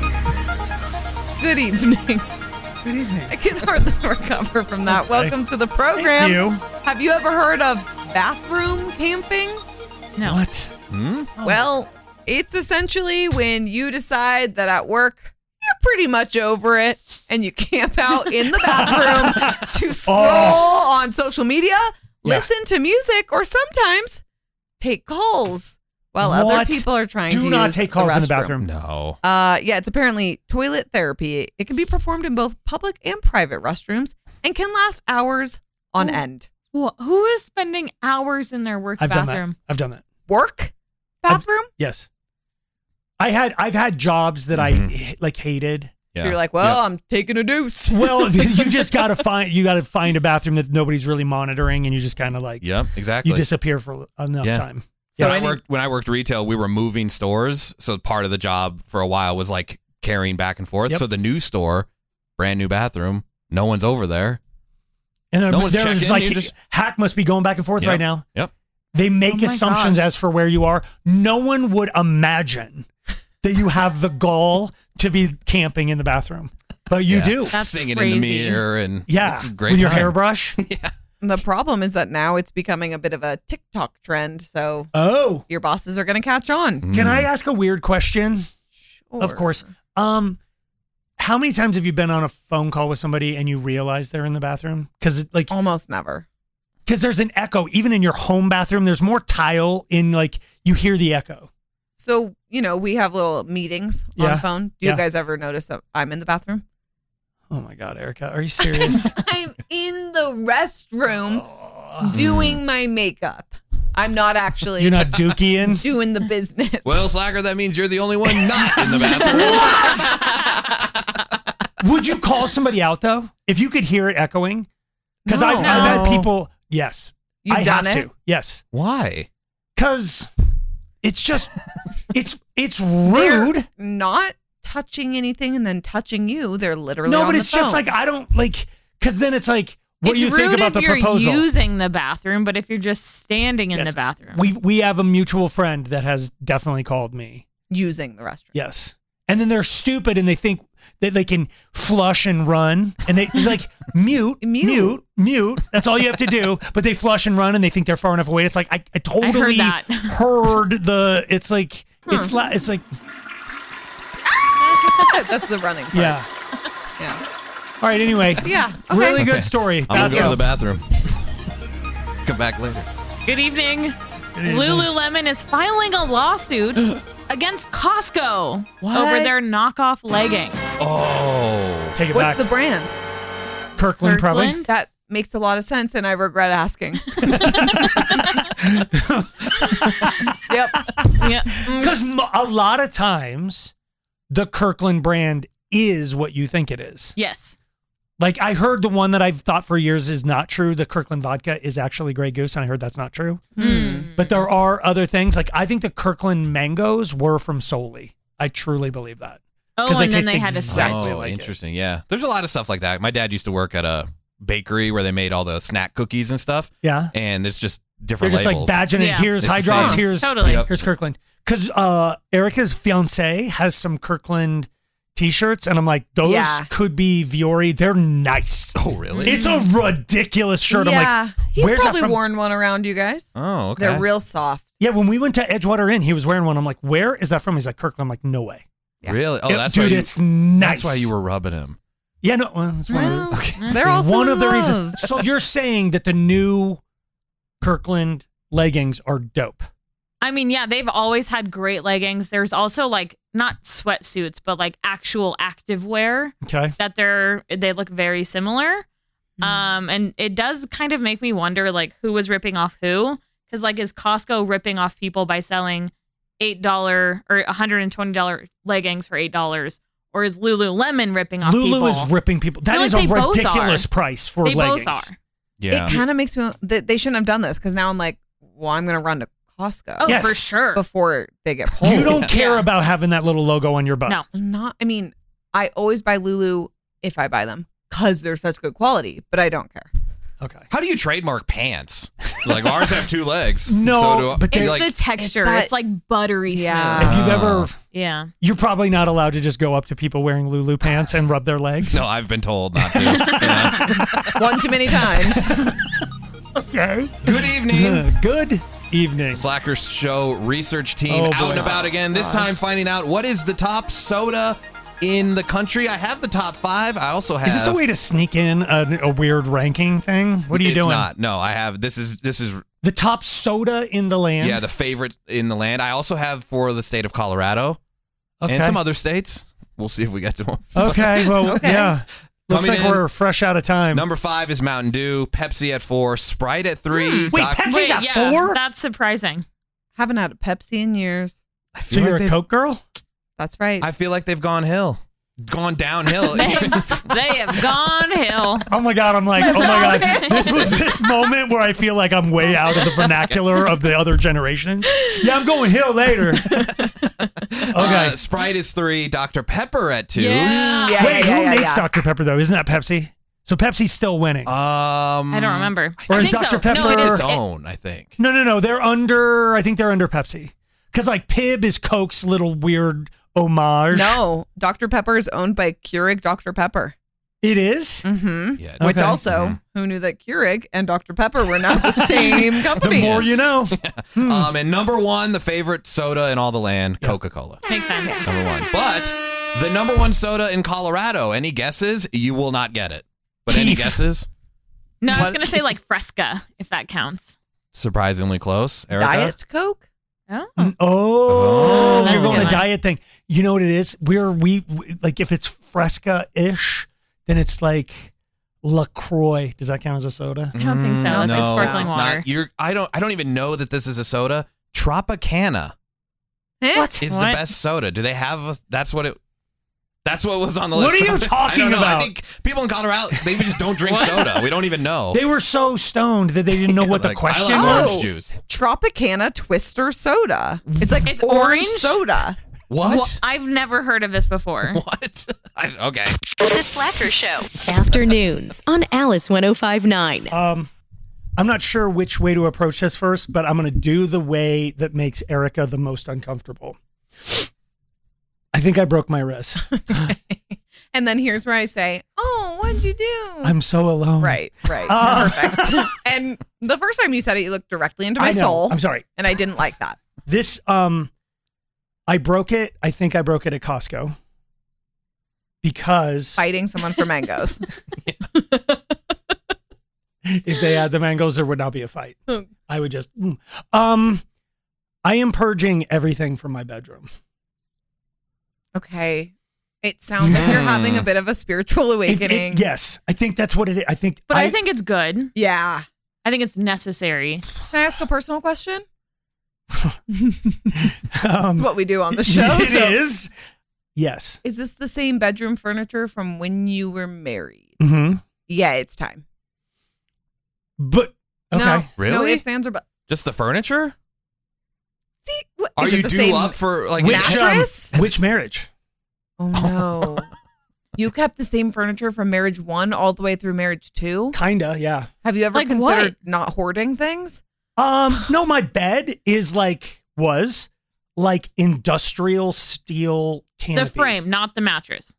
[SPEAKER 9] Good evening.
[SPEAKER 7] Good evening.
[SPEAKER 9] I can hardly recover from that.
[SPEAKER 7] Okay.
[SPEAKER 9] Welcome to the program.
[SPEAKER 7] Thank you.
[SPEAKER 9] Have you ever heard of bathroom camping?
[SPEAKER 6] No.
[SPEAKER 7] What?
[SPEAKER 9] Well, it's essentially when you decide that at work you're pretty much over it and you camp out in the bathroom to scroll on social media, listen to music, or sometimes take calls while other
[SPEAKER 7] What?
[SPEAKER 9] people are trying to
[SPEAKER 7] Do not
[SPEAKER 9] use
[SPEAKER 7] take calls in the
[SPEAKER 9] restroom.
[SPEAKER 7] bathroom.
[SPEAKER 8] No.
[SPEAKER 9] Yeah, it's apparently toilet therapy. It can be performed in both public and private restrooms and can last hours on end.
[SPEAKER 6] Who is spending hours in their work
[SPEAKER 7] I've done
[SPEAKER 6] bathroom?
[SPEAKER 7] that. I've done that.
[SPEAKER 9] Work bathroom?
[SPEAKER 7] Yes. I've had jobs that I hated.
[SPEAKER 8] Yeah.
[SPEAKER 9] You're like, well, I'm taking a deuce.
[SPEAKER 7] Well, you just gotta find a bathroom that nobody's really monitoring, and you just kind of like,
[SPEAKER 8] Yep, exactly.
[SPEAKER 7] you disappear for enough time.
[SPEAKER 8] So when I worked retail, we were moving stores. So part of the job for a while was like carrying back and forth.
[SPEAKER 7] Yep.
[SPEAKER 8] So the new store, brand new bathroom, no one's over there.
[SPEAKER 7] And
[SPEAKER 8] No one's
[SPEAKER 7] there's
[SPEAKER 8] checking,
[SPEAKER 7] like
[SPEAKER 8] you just-
[SPEAKER 7] Hack must be going back and forth
[SPEAKER 8] Yep.
[SPEAKER 7] right now.
[SPEAKER 8] Yep.
[SPEAKER 7] They make
[SPEAKER 9] Oh my
[SPEAKER 7] assumptions
[SPEAKER 9] gosh.
[SPEAKER 7] as for where you are. No one would imagine that you have the gall to be camping in the bathroom, but you
[SPEAKER 8] Yeah.
[SPEAKER 7] do.
[SPEAKER 8] Singing in the mirror and
[SPEAKER 7] Yeah,
[SPEAKER 8] it's a great
[SPEAKER 7] with your
[SPEAKER 8] time.
[SPEAKER 7] hairbrush.
[SPEAKER 9] The problem is that now it's becoming a bit of a TikTok trend. So your bosses are going to catch on.
[SPEAKER 7] Can I ask a weird question?
[SPEAKER 9] Sure.
[SPEAKER 7] Of course. How many times have you been on a phone call with somebody and you realize they're in the bathroom? Because like
[SPEAKER 9] almost never.
[SPEAKER 7] Because there's an echo even in your home bathroom. There's more tile in you hear the echo.
[SPEAKER 9] So, we have little meetings on phone. Do you guys ever notice that I'm in the bathroom?
[SPEAKER 7] Oh my God, Erica, are you serious?
[SPEAKER 9] I'm in the restroom doing my makeup. I'm not actually.
[SPEAKER 7] You're not dookieing?
[SPEAKER 9] Doing the business.
[SPEAKER 8] Well, Slacker, that means you're the only one not in the bathroom.
[SPEAKER 7] Would you call somebody out though if you could hear it echoing? Because
[SPEAKER 9] No.
[SPEAKER 7] I've had people. Yes,
[SPEAKER 9] You've
[SPEAKER 7] I
[SPEAKER 9] done
[SPEAKER 7] have
[SPEAKER 9] it?
[SPEAKER 7] to. Yes.
[SPEAKER 8] Why?
[SPEAKER 7] Because it's just it's rude.
[SPEAKER 9] They're not touching anything and then touching you. They're literally
[SPEAKER 7] No,
[SPEAKER 9] on
[SPEAKER 7] but
[SPEAKER 9] the
[SPEAKER 7] it's just
[SPEAKER 9] phone.
[SPEAKER 7] like I don't like because then it's like what do you think about the
[SPEAKER 6] if you're
[SPEAKER 7] proposal?
[SPEAKER 6] using the bathroom, but if you're just standing in
[SPEAKER 7] Yes.
[SPEAKER 6] the bathroom.
[SPEAKER 7] We have a mutual friend that has definitely called me.
[SPEAKER 9] using the restroom.
[SPEAKER 7] Yes. And then they're stupid and they think that they can flush and run and they like mute. That's all you have to do. But they flush and run and they think they're far enough away. It's like I totally
[SPEAKER 6] that.
[SPEAKER 7] heard the. It's like it's like
[SPEAKER 9] That's the running part.
[SPEAKER 7] yeah.
[SPEAKER 9] Yeah.
[SPEAKER 7] All right. Anyway.
[SPEAKER 9] Yeah. Okay.
[SPEAKER 7] Really good story.
[SPEAKER 8] I'm going to go to
[SPEAKER 7] Bathroom.
[SPEAKER 8] the bathroom. Come back later.
[SPEAKER 6] Good evening. Lululemon is filing a lawsuit against Costco over their knockoff leggings.
[SPEAKER 8] Oh.
[SPEAKER 7] Take it
[SPEAKER 9] What's
[SPEAKER 7] back.
[SPEAKER 9] the brand?
[SPEAKER 7] Kirkland, probably.
[SPEAKER 6] Kirkland?
[SPEAKER 9] That makes a lot of sense, and I regret asking. Yep.
[SPEAKER 6] Yeah.
[SPEAKER 7] Because a lot of times the Kirkland brand is what you think it is.
[SPEAKER 6] Yes.
[SPEAKER 7] Like I heard the one that I've thought for years is not true. The Kirkland vodka is actually Grey Goose, and I heard that's not true. But there are other things. Like I think the Kirkland mangoes were from Soli. I truly believe that.
[SPEAKER 6] Oh,
[SPEAKER 7] 'Cause
[SPEAKER 6] and then
[SPEAKER 7] taste
[SPEAKER 6] they had to
[SPEAKER 7] exactly
[SPEAKER 8] Oh,
[SPEAKER 7] like it.
[SPEAKER 8] interesting. Yeah. There's a lot of stuff like that. My dad used to work at a bakery where they made all the snack cookies and stuff.
[SPEAKER 7] Yeah.
[SPEAKER 8] And there's just
[SPEAKER 7] They're
[SPEAKER 8] different
[SPEAKER 7] just
[SPEAKER 8] labels.
[SPEAKER 7] like badging it. Here's
[SPEAKER 8] It's the
[SPEAKER 7] Hydrox.
[SPEAKER 8] same.
[SPEAKER 7] Here's
[SPEAKER 6] Totally. Yep.
[SPEAKER 7] here's Kirkland. Because Erica's fiance has some Kirkland T-shirts, and I'm like, those
[SPEAKER 9] Yeah.
[SPEAKER 7] could be Viore. They're nice.
[SPEAKER 8] Oh, really?
[SPEAKER 7] It's a ridiculous shirt.
[SPEAKER 9] Yeah.
[SPEAKER 7] I'm like,
[SPEAKER 9] He's
[SPEAKER 7] where's that
[SPEAKER 9] probably
[SPEAKER 7] from?
[SPEAKER 9] worn one around you guys.
[SPEAKER 8] Oh, okay.
[SPEAKER 9] They're real soft.
[SPEAKER 7] Yeah, when we went to Edgewater Inn, he was wearing one. I'm like, where is that from? He's like, Kirkland. I'm like, no way.
[SPEAKER 9] Yeah.
[SPEAKER 8] Really? Oh, that's
[SPEAKER 7] Dude,
[SPEAKER 8] why you,
[SPEAKER 7] it's nice.
[SPEAKER 8] That's why you were rubbing him.
[SPEAKER 7] Yeah, no, well, that's one of the,
[SPEAKER 9] They're also
[SPEAKER 7] one
[SPEAKER 9] in
[SPEAKER 7] of the
[SPEAKER 9] love.
[SPEAKER 7] reasons. So you're saying that the new Kirkland leggings are dope.
[SPEAKER 6] I mean, yeah, they've always had great leggings. There's also like not sweatsuits, but like actual activewear
[SPEAKER 7] Okay.
[SPEAKER 6] that they look very similar. And it does kind of make me wonder like who was ripping off who, because like is Costco ripping off people by selling $8 or $120 leggings for $8, or is Lululemon ripping off people?
[SPEAKER 7] Lulu is ripping people. That
[SPEAKER 6] feel
[SPEAKER 7] is
[SPEAKER 6] like
[SPEAKER 7] a
[SPEAKER 6] they both
[SPEAKER 7] ridiculous
[SPEAKER 6] are.
[SPEAKER 7] price for
[SPEAKER 6] They
[SPEAKER 7] leggings.
[SPEAKER 6] both are.
[SPEAKER 8] Yeah.
[SPEAKER 9] It kind of makes me. They shouldn't have done this because now I'm like, well, I'm going to run to Costco.
[SPEAKER 6] Oh,
[SPEAKER 7] Yes.
[SPEAKER 6] for sure.
[SPEAKER 9] Before they get pulled.
[SPEAKER 7] You don't care
[SPEAKER 6] Yeah.
[SPEAKER 7] about having that little logo on your butt.
[SPEAKER 6] No.
[SPEAKER 9] Not. I mean, I always buy Lulu if I buy them because they're such good quality, but I don't care.
[SPEAKER 7] Okay.
[SPEAKER 8] How do you trademark pants? Like ours have two legs.
[SPEAKER 7] No,
[SPEAKER 8] so do,
[SPEAKER 7] but
[SPEAKER 6] It's
[SPEAKER 8] like,
[SPEAKER 6] the texture.
[SPEAKER 9] It's that-
[SPEAKER 6] It's like buttery
[SPEAKER 9] Yeah.
[SPEAKER 6] smooth.
[SPEAKER 7] If you've ever,
[SPEAKER 6] Yeah.
[SPEAKER 7] you're probably not allowed to just go up to people wearing Lulu pants and rub their legs.
[SPEAKER 8] no, I've been told not to. Yeah.
[SPEAKER 9] One too many times.
[SPEAKER 7] Okay.
[SPEAKER 8] Good evening.
[SPEAKER 7] Good evening.
[SPEAKER 8] Slackers Show research team
[SPEAKER 7] Oh,
[SPEAKER 8] out
[SPEAKER 7] boy.
[SPEAKER 8] and about again. This time finding out what is the top soda in the country. I have the top 5. I also have.
[SPEAKER 7] Is this a way to sneak in a weird ranking thing? What are you
[SPEAKER 8] it's
[SPEAKER 7] doing?
[SPEAKER 8] not. No, I have. This is
[SPEAKER 7] The top soda in the land?
[SPEAKER 8] yeah, the favorite in the land. I also have for the state of Colorado
[SPEAKER 7] Okay.
[SPEAKER 8] and some other states. We'll see if we get to them.
[SPEAKER 7] Okay, well,
[SPEAKER 9] Okay.
[SPEAKER 7] yeah. Looks
[SPEAKER 8] Coming
[SPEAKER 7] like
[SPEAKER 8] in,
[SPEAKER 7] we're fresh out of time.
[SPEAKER 8] Number 5 is Mountain Dew. Pepsi at 4. Sprite at 3.
[SPEAKER 7] Wait, Pepsi's
[SPEAKER 6] Wait,
[SPEAKER 7] at
[SPEAKER 6] yeah,
[SPEAKER 7] 4?
[SPEAKER 6] that's surprising.
[SPEAKER 9] Haven't had a Pepsi in years.
[SPEAKER 8] I
[SPEAKER 7] So
[SPEAKER 8] feel
[SPEAKER 7] you're
[SPEAKER 8] like
[SPEAKER 7] a
[SPEAKER 8] they've-
[SPEAKER 7] Coke girl?
[SPEAKER 9] That's right.
[SPEAKER 8] I feel like they've gone downhill.
[SPEAKER 6] They have gone hill.
[SPEAKER 7] Oh my God, I'm like, oh my God. This was this moment where I feel like I'm way out of the vernacular of the other generations. Yeah, I'm going hill later. Okay.
[SPEAKER 8] Sprite is 3, Dr. Pepper at 2.
[SPEAKER 7] Wait, who makes Dr. Pepper though? Isn't that Pepsi? So Pepsi's still winning.
[SPEAKER 6] I don't remember.
[SPEAKER 7] Or
[SPEAKER 6] I
[SPEAKER 7] is
[SPEAKER 6] think
[SPEAKER 7] Dr.
[SPEAKER 6] so.
[SPEAKER 7] Pepper
[SPEAKER 6] No, it is
[SPEAKER 8] its own, I think.
[SPEAKER 7] No. They're under, I think they're under Pepsi. Because like Pib is Coke's little weird homage.
[SPEAKER 9] No, Dr. Pepper is owned by Keurig Dr. Pepper.
[SPEAKER 7] It is?
[SPEAKER 9] Mm-hmm.
[SPEAKER 8] Yeah.
[SPEAKER 9] Which
[SPEAKER 7] Okay.
[SPEAKER 9] also, who knew that Keurig and Dr. Pepper were not the same company?
[SPEAKER 7] The more you know.
[SPEAKER 8] And number 1, the favorite soda in all the land, Coca-Cola.
[SPEAKER 6] Makes sense.
[SPEAKER 8] Number 1. But the number 1 soda in Colorado, any guesses? You will not get it. But any guesses?
[SPEAKER 6] No, I was going to say like Fresca, if that counts.
[SPEAKER 8] Surprisingly close. Erica?
[SPEAKER 9] Diet Coke?
[SPEAKER 6] Oh.
[SPEAKER 7] Oh,
[SPEAKER 6] That's
[SPEAKER 7] you're
[SPEAKER 6] a
[SPEAKER 7] going
[SPEAKER 6] good
[SPEAKER 7] a
[SPEAKER 6] one.
[SPEAKER 7] diet thing. You know what it is? We like if it's Fresca-ish, then it's like LaCroix. Does that count as a soda?
[SPEAKER 6] I don't think so. That's just sparkling
[SPEAKER 8] it's
[SPEAKER 6] water.
[SPEAKER 8] not. I don't even know that this is a soda. Tropicana
[SPEAKER 9] What?
[SPEAKER 8] is the best soda. Do they have that's what was on the
[SPEAKER 7] What
[SPEAKER 8] list.
[SPEAKER 7] are you talking
[SPEAKER 8] I don't know.
[SPEAKER 7] about?
[SPEAKER 8] I think people in Colorado, they just don't drink soda. We don't even know.
[SPEAKER 7] They were so stoned that they didn't know what the
[SPEAKER 8] Like,
[SPEAKER 7] question
[SPEAKER 8] I like
[SPEAKER 7] was.
[SPEAKER 8] orange juice.
[SPEAKER 9] Tropicana Twister Soda. It's like
[SPEAKER 6] It's
[SPEAKER 9] orange
[SPEAKER 6] orange?
[SPEAKER 9] soda.
[SPEAKER 8] What?
[SPEAKER 6] Well, I've never heard of this before.
[SPEAKER 8] What? Okay.
[SPEAKER 5] The Slacker Show. Afternoons on Alice 1059.
[SPEAKER 7] I'm not sure which way to approach this first, but I'm going to do the way that makes Erica the most uncomfortable. I think I broke my wrist.
[SPEAKER 9] And then here's where I say, oh, what did you do?
[SPEAKER 7] I'm so alone.
[SPEAKER 9] Right. Perfect. And the first time you said it, you looked directly into my
[SPEAKER 7] I know.
[SPEAKER 9] soul.
[SPEAKER 7] I'm sorry.
[SPEAKER 9] And I didn't like that.
[SPEAKER 7] This, I broke it. I think I broke it at Costco because
[SPEAKER 9] Fighting someone for mangoes.
[SPEAKER 7] if they had the mangoes, there would not be a fight. I would just, I am purging everything from my bedroom.
[SPEAKER 9] Okay. It sounds like you're having a bit of a spiritual awakening.
[SPEAKER 7] Yes, I think that's what it is. I think,
[SPEAKER 6] But I think it's good.
[SPEAKER 9] Yeah.
[SPEAKER 6] I think it's necessary.
[SPEAKER 9] Can I ask a personal question? That's what we do on the show.
[SPEAKER 7] It is. Yes.
[SPEAKER 9] Is this the same bedroom furniture from when you were married?
[SPEAKER 7] Mm-hmm.
[SPEAKER 9] Yeah, it's time.
[SPEAKER 7] But okay,
[SPEAKER 9] No,
[SPEAKER 8] Really?
[SPEAKER 9] No ifs, ands, or buts.
[SPEAKER 8] Just the furniture?
[SPEAKER 9] See, what,
[SPEAKER 8] Are
[SPEAKER 9] is it
[SPEAKER 8] you
[SPEAKER 9] the
[SPEAKER 8] due
[SPEAKER 9] same
[SPEAKER 8] up for like
[SPEAKER 9] mattress?
[SPEAKER 7] Which marriage?
[SPEAKER 9] Oh no. You kept the same furniture from marriage 1 all the way through marriage 2?
[SPEAKER 7] Kinda, yeah.
[SPEAKER 9] Have you ever
[SPEAKER 6] Like
[SPEAKER 9] considered
[SPEAKER 6] what?
[SPEAKER 9] not hoarding things?
[SPEAKER 7] No, my bed was like industrial steel canopy.
[SPEAKER 6] The frame, not the mattress.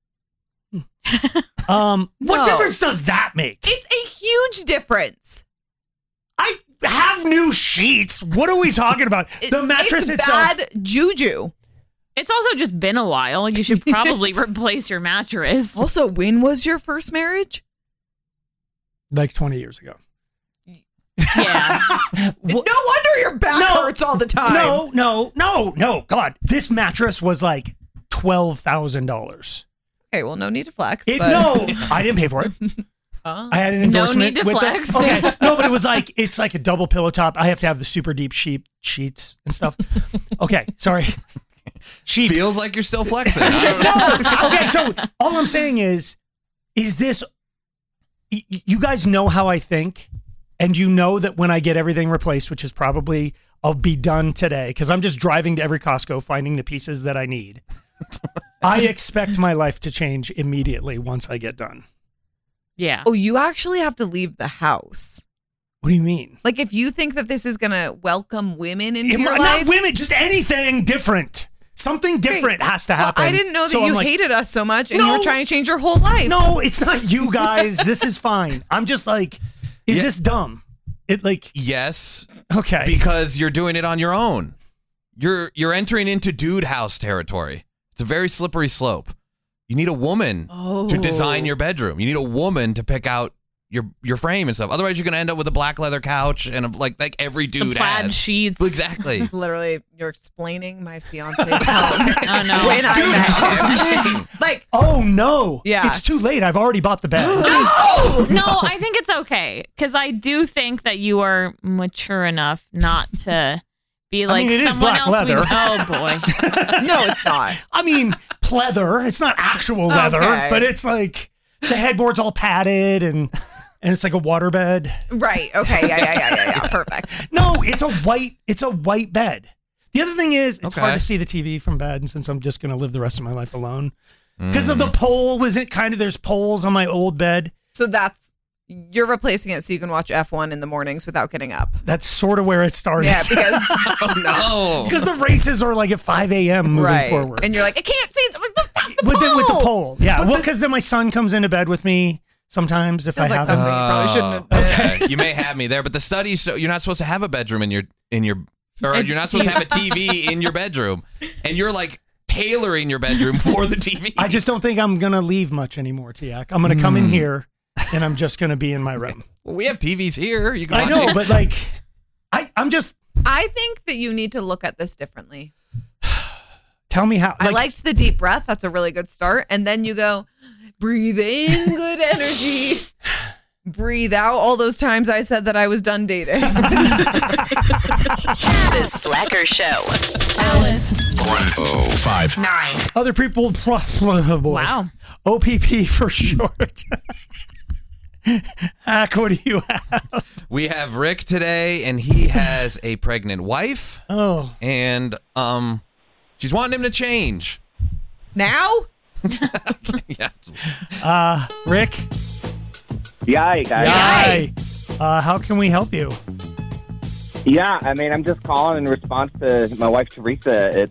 [SPEAKER 7] What
[SPEAKER 9] No.
[SPEAKER 7] difference does that make?
[SPEAKER 9] It's a huge difference.
[SPEAKER 7] I have new sheets. What are we talking about? The mattress
[SPEAKER 9] it's
[SPEAKER 7] itself.
[SPEAKER 9] bad juju.
[SPEAKER 6] It's also just been a while. You should probably replace your mattress.
[SPEAKER 9] Also, when was your first marriage?
[SPEAKER 7] Like 20 years ago.
[SPEAKER 6] Yeah.
[SPEAKER 9] No wonder your back hurts all the time.
[SPEAKER 7] No. God, this mattress was like $12,000.
[SPEAKER 9] Okay, well, no need to flex.
[SPEAKER 7] No, I didn't pay for it.
[SPEAKER 9] Oh.
[SPEAKER 7] I had an
[SPEAKER 6] No
[SPEAKER 7] endorsement
[SPEAKER 6] need to
[SPEAKER 7] with
[SPEAKER 6] flex.
[SPEAKER 7] it. Okay, no, but it was like it's like a double pillow top. I have to have the super deep sheets and stuff. Okay, sorry.
[SPEAKER 8] Feels like you're still flexing. I don't know.
[SPEAKER 7] No. Okay, so all I'm saying is this? You guys know how I think, and you know that when I get everything replaced, which is probably I'll be done today because I'm just driving to every Costco finding the pieces that I need. I expect my life to change immediately once I get done.
[SPEAKER 6] Yeah.
[SPEAKER 9] Oh, you actually have to leave the house.
[SPEAKER 7] What do you mean?
[SPEAKER 9] Like, if you think that this is going to welcome women into your
[SPEAKER 7] Not
[SPEAKER 9] life.
[SPEAKER 7] women, just anything different. Something different has to happen.
[SPEAKER 9] Well, I didn't know that
[SPEAKER 7] So I'm
[SPEAKER 9] you
[SPEAKER 7] like,
[SPEAKER 9] hated us so much and you were trying to change your whole life.
[SPEAKER 7] No, it's not you guys. This is fine. I'm just like, is this dumb? It like
[SPEAKER 8] Yes.
[SPEAKER 7] Okay.
[SPEAKER 8] Because you're doing it on your own. You're entering into dude house territory. It's a very slippery slope. You need a woman to design your bedroom. You need a woman to pick out your frame and stuff. Otherwise, you're going to end up with a black leather couch and like every dude
[SPEAKER 6] plaid
[SPEAKER 8] has.
[SPEAKER 6] sheets.
[SPEAKER 8] Exactly.
[SPEAKER 9] Literally, you're explaining my fiance's home.
[SPEAKER 6] Oh no.
[SPEAKER 9] When I met him. Like,
[SPEAKER 7] oh no.
[SPEAKER 9] Yeah.
[SPEAKER 7] It's too late. I've already bought the bed.
[SPEAKER 6] No, I think it's okay because I do think that you are mature enough not to be like
[SPEAKER 7] it is
[SPEAKER 6] someone
[SPEAKER 7] black
[SPEAKER 6] else.
[SPEAKER 7] leather.
[SPEAKER 6] Oh boy.
[SPEAKER 9] No, it's not.
[SPEAKER 7] I mean, pleather. It's not actual leather,
[SPEAKER 9] Okay.
[SPEAKER 7] but it's like the headboard's all padded and it's like a waterbed.
[SPEAKER 9] Right. Okay. Yeah. Perfect.
[SPEAKER 7] No, it's a white bed. The other thing is, it's hard
[SPEAKER 8] Okay.
[SPEAKER 7] to see the TV from bed, and since I'm just going to live the rest of my life alone. Because of the pole, there's poles on my old bed.
[SPEAKER 9] So you're replacing it so you can watch F1 in the mornings without getting up.
[SPEAKER 7] That's sort of where it started.
[SPEAKER 9] Yeah, because
[SPEAKER 8] Oh no.
[SPEAKER 7] Because the races are like at 5 a.m. moving
[SPEAKER 9] right.
[SPEAKER 7] forward.
[SPEAKER 9] And you're like, I can't see the
[SPEAKER 7] with
[SPEAKER 9] pole.
[SPEAKER 7] the pole. Yeah. Well, because then my son comes into bed with me sometimes if I
[SPEAKER 9] Feels like
[SPEAKER 7] have
[SPEAKER 9] something
[SPEAKER 7] him.
[SPEAKER 9] you probably shouldn't admit.
[SPEAKER 8] Okay. You may have me there, but the studies show you're not supposed to have a bedroom or you're not supposed to have a TV in your bedroom, and you're like tailoring your bedroom for the TV.
[SPEAKER 7] I just don't think I'm going to leave much anymore, Tiak. I'm going to come in here and I'm just going to be in my room.
[SPEAKER 8] Well, we have TVs here. You can
[SPEAKER 7] I
[SPEAKER 8] watch
[SPEAKER 7] know,
[SPEAKER 8] it.
[SPEAKER 7] but like, I'm just,
[SPEAKER 9] I think that you need to look at this differently.
[SPEAKER 7] tell me how.
[SPEAKER 9] I liked the deep breath. That's a really good start. And then you go, breathe in good energy. Breathe out all those times I said that I was done dating.
[SPEAKER 5] The Slacker Show. Alice.
[SPEAKER 3] 105.9.
[SPEAKER 7] Other people, oh boy.
[SPEAKER 6] Wow.
[SPEAKER 7] OPP for short. Hack, what do you have?
[SPEAKER 8] We have Rick today, and he has a pregnant wife.
[SPEAKER 7] Oh.
[SPEAKER 8] And she's wanting him to change.
[SPEAKER 9] Now?
[SPEAKER 8] Yeah.
[SPEAKER 7] Rick?
[SPEAKER 15] Yay, guys.
[SPEAKER 7] Hi. How can we help you?
[SPEAKER 15] Yeah, I mean, I'm just calling in response to my wife, Teresa.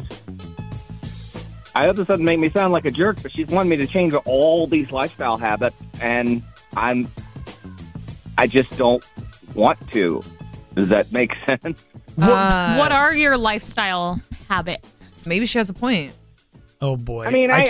[SPEAKER 15] I hope this doesn't make me sound like a jerk, but she's wanted me to change all these lifestyle habits, and I just don't want to. Does that make sense?
[SPEAKER 6] What are your lifestyle habits?
[SPEAKER 9] Maybe she has a point.
[SPEAKER 7] Oh boy.
[SPEAKER 15] I mean,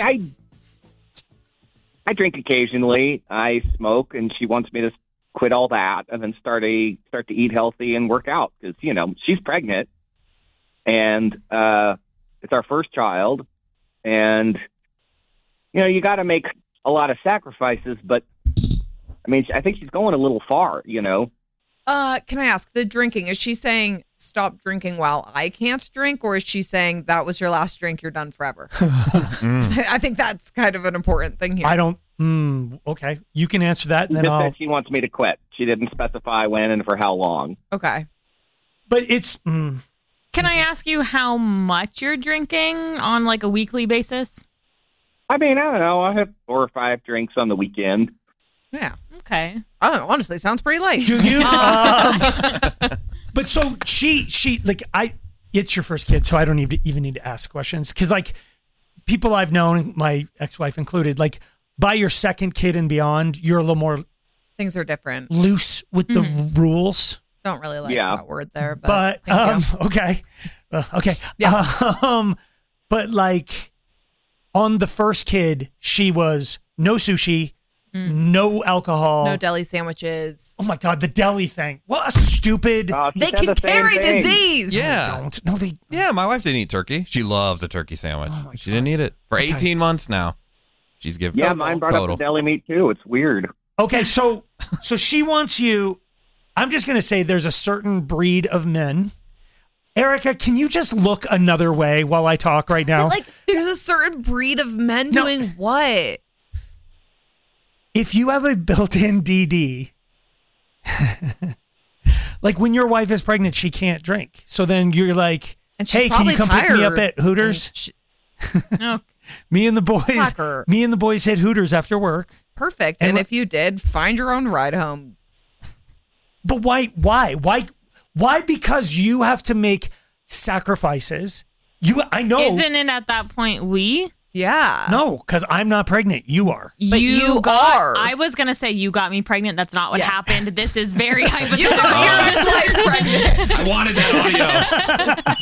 [SPEAKER 15] I drink occasionally. I smoke, and she wants me to quit all that and then start to eat healthy and work out because she's pregnant, and it's our first child, and you got to make a lot of sacrifices. But I mean, I think she's going a little far.
[SPEAKER 9] Can I ask, the drinking, is she saying stop drinking while I can't drink, or is she saying that was your last drink, you're done forever? I think that's kind of an important thing here.
[SPEAKER 7] I don't. Okay, you can answer that, and then
[SPEAKER 15] Just
[SPEAKER 7] I'll.
[SPEAKER 15] said she wants me to quit. She didn't specify when and for how long.
[SPEAKER 9] Okay,
[SPEAKER 7] but it's.
[SPEAKER 6] Can I ask you how much you're drinking on like a weekly basis?
[SPEAKER 15] I mean, I don't know. I have 4 or 5 drinks on the weekend.
[SPEAKER 9] Yeah.
[SPEAKER 6] Okay.
[SPEAKER 9] I don't know. Honestly, sounds pretty light.
[SPEAKER 7] Do you? But so she like it's your first kid, so I don't even need to ask questions because like people I've known, my ex-wife included, like by your second kid and beyond, you're a little more
[SPEAKER 9] Things are different.
[SPEAKER 7] loose with the rules.
[SPEAKER 9] Don't really like
[SPEAKER 15] Yeah.
[SPEAKER 9] that word there,
[SPEAKER 7] But
[SPEAKER 9] thank you.
[SPEAKER 7] okay, okay,
[SPEAKER 9] Yeah.
[SPEAKER 7] but like on the first kid, she was no sushi, no alcohol,
[SPEAKER 9] No deli sandwiches.
[SPEAKER 7] Oh my god, the deli thing. What a stupid.
[SPEAKER 9] They can carry disease.
[SPEAKER 8] Yeah.
[SPEAKER 7] No, they.
[SPEAKER 8] Yeah, my wife didn't eat turkey. She loves a turkey sandwich. She didn't eat it for 18 months now. She's given
[SPEAKER 15] Yeah, mine brought up the deli meat too. It's weird.
[SPEAKER 7] Okay, so she wants you. I'm just gonna say there's a certain breed of men. Erica, can you just look another way while I talk right now?
[SPEAKER 9] Like, there's a certain breed of men doing what?
[SPEAKER 7] If you have a built-in DD, like when your wife is pregnant, she can't drink. So then you're like,
[SPEAKER 9] And she's
[SPEAKER 7] hey, can you come
[SPEAKER 9] probably
[SPEAKER 7] pick me up
[SPEAKER 9] tired.
[SPEAKER 7] at Hooters? Me and the boys hit Hooters after work.
[SPEAKER 9] Perfect. And if you did, find your own ride home.
[SPEAKER 7] But why? Because you have to make sacrifices. I know.
[SPEAKER 6] Isn't it at that point we?
[SPEAKER 9] Yeah.
[SPEAKER 7] No, because I'm not pregnant. You are.
[SPEAKER 9] But you are.
[SPEAKER 6] I was gonna say you got me pregnant. That's not what happened. This is very hypothetical.
[SPEAKER 9] You got your ex-wife pregnant.
[SPEAKER 8] I wanted that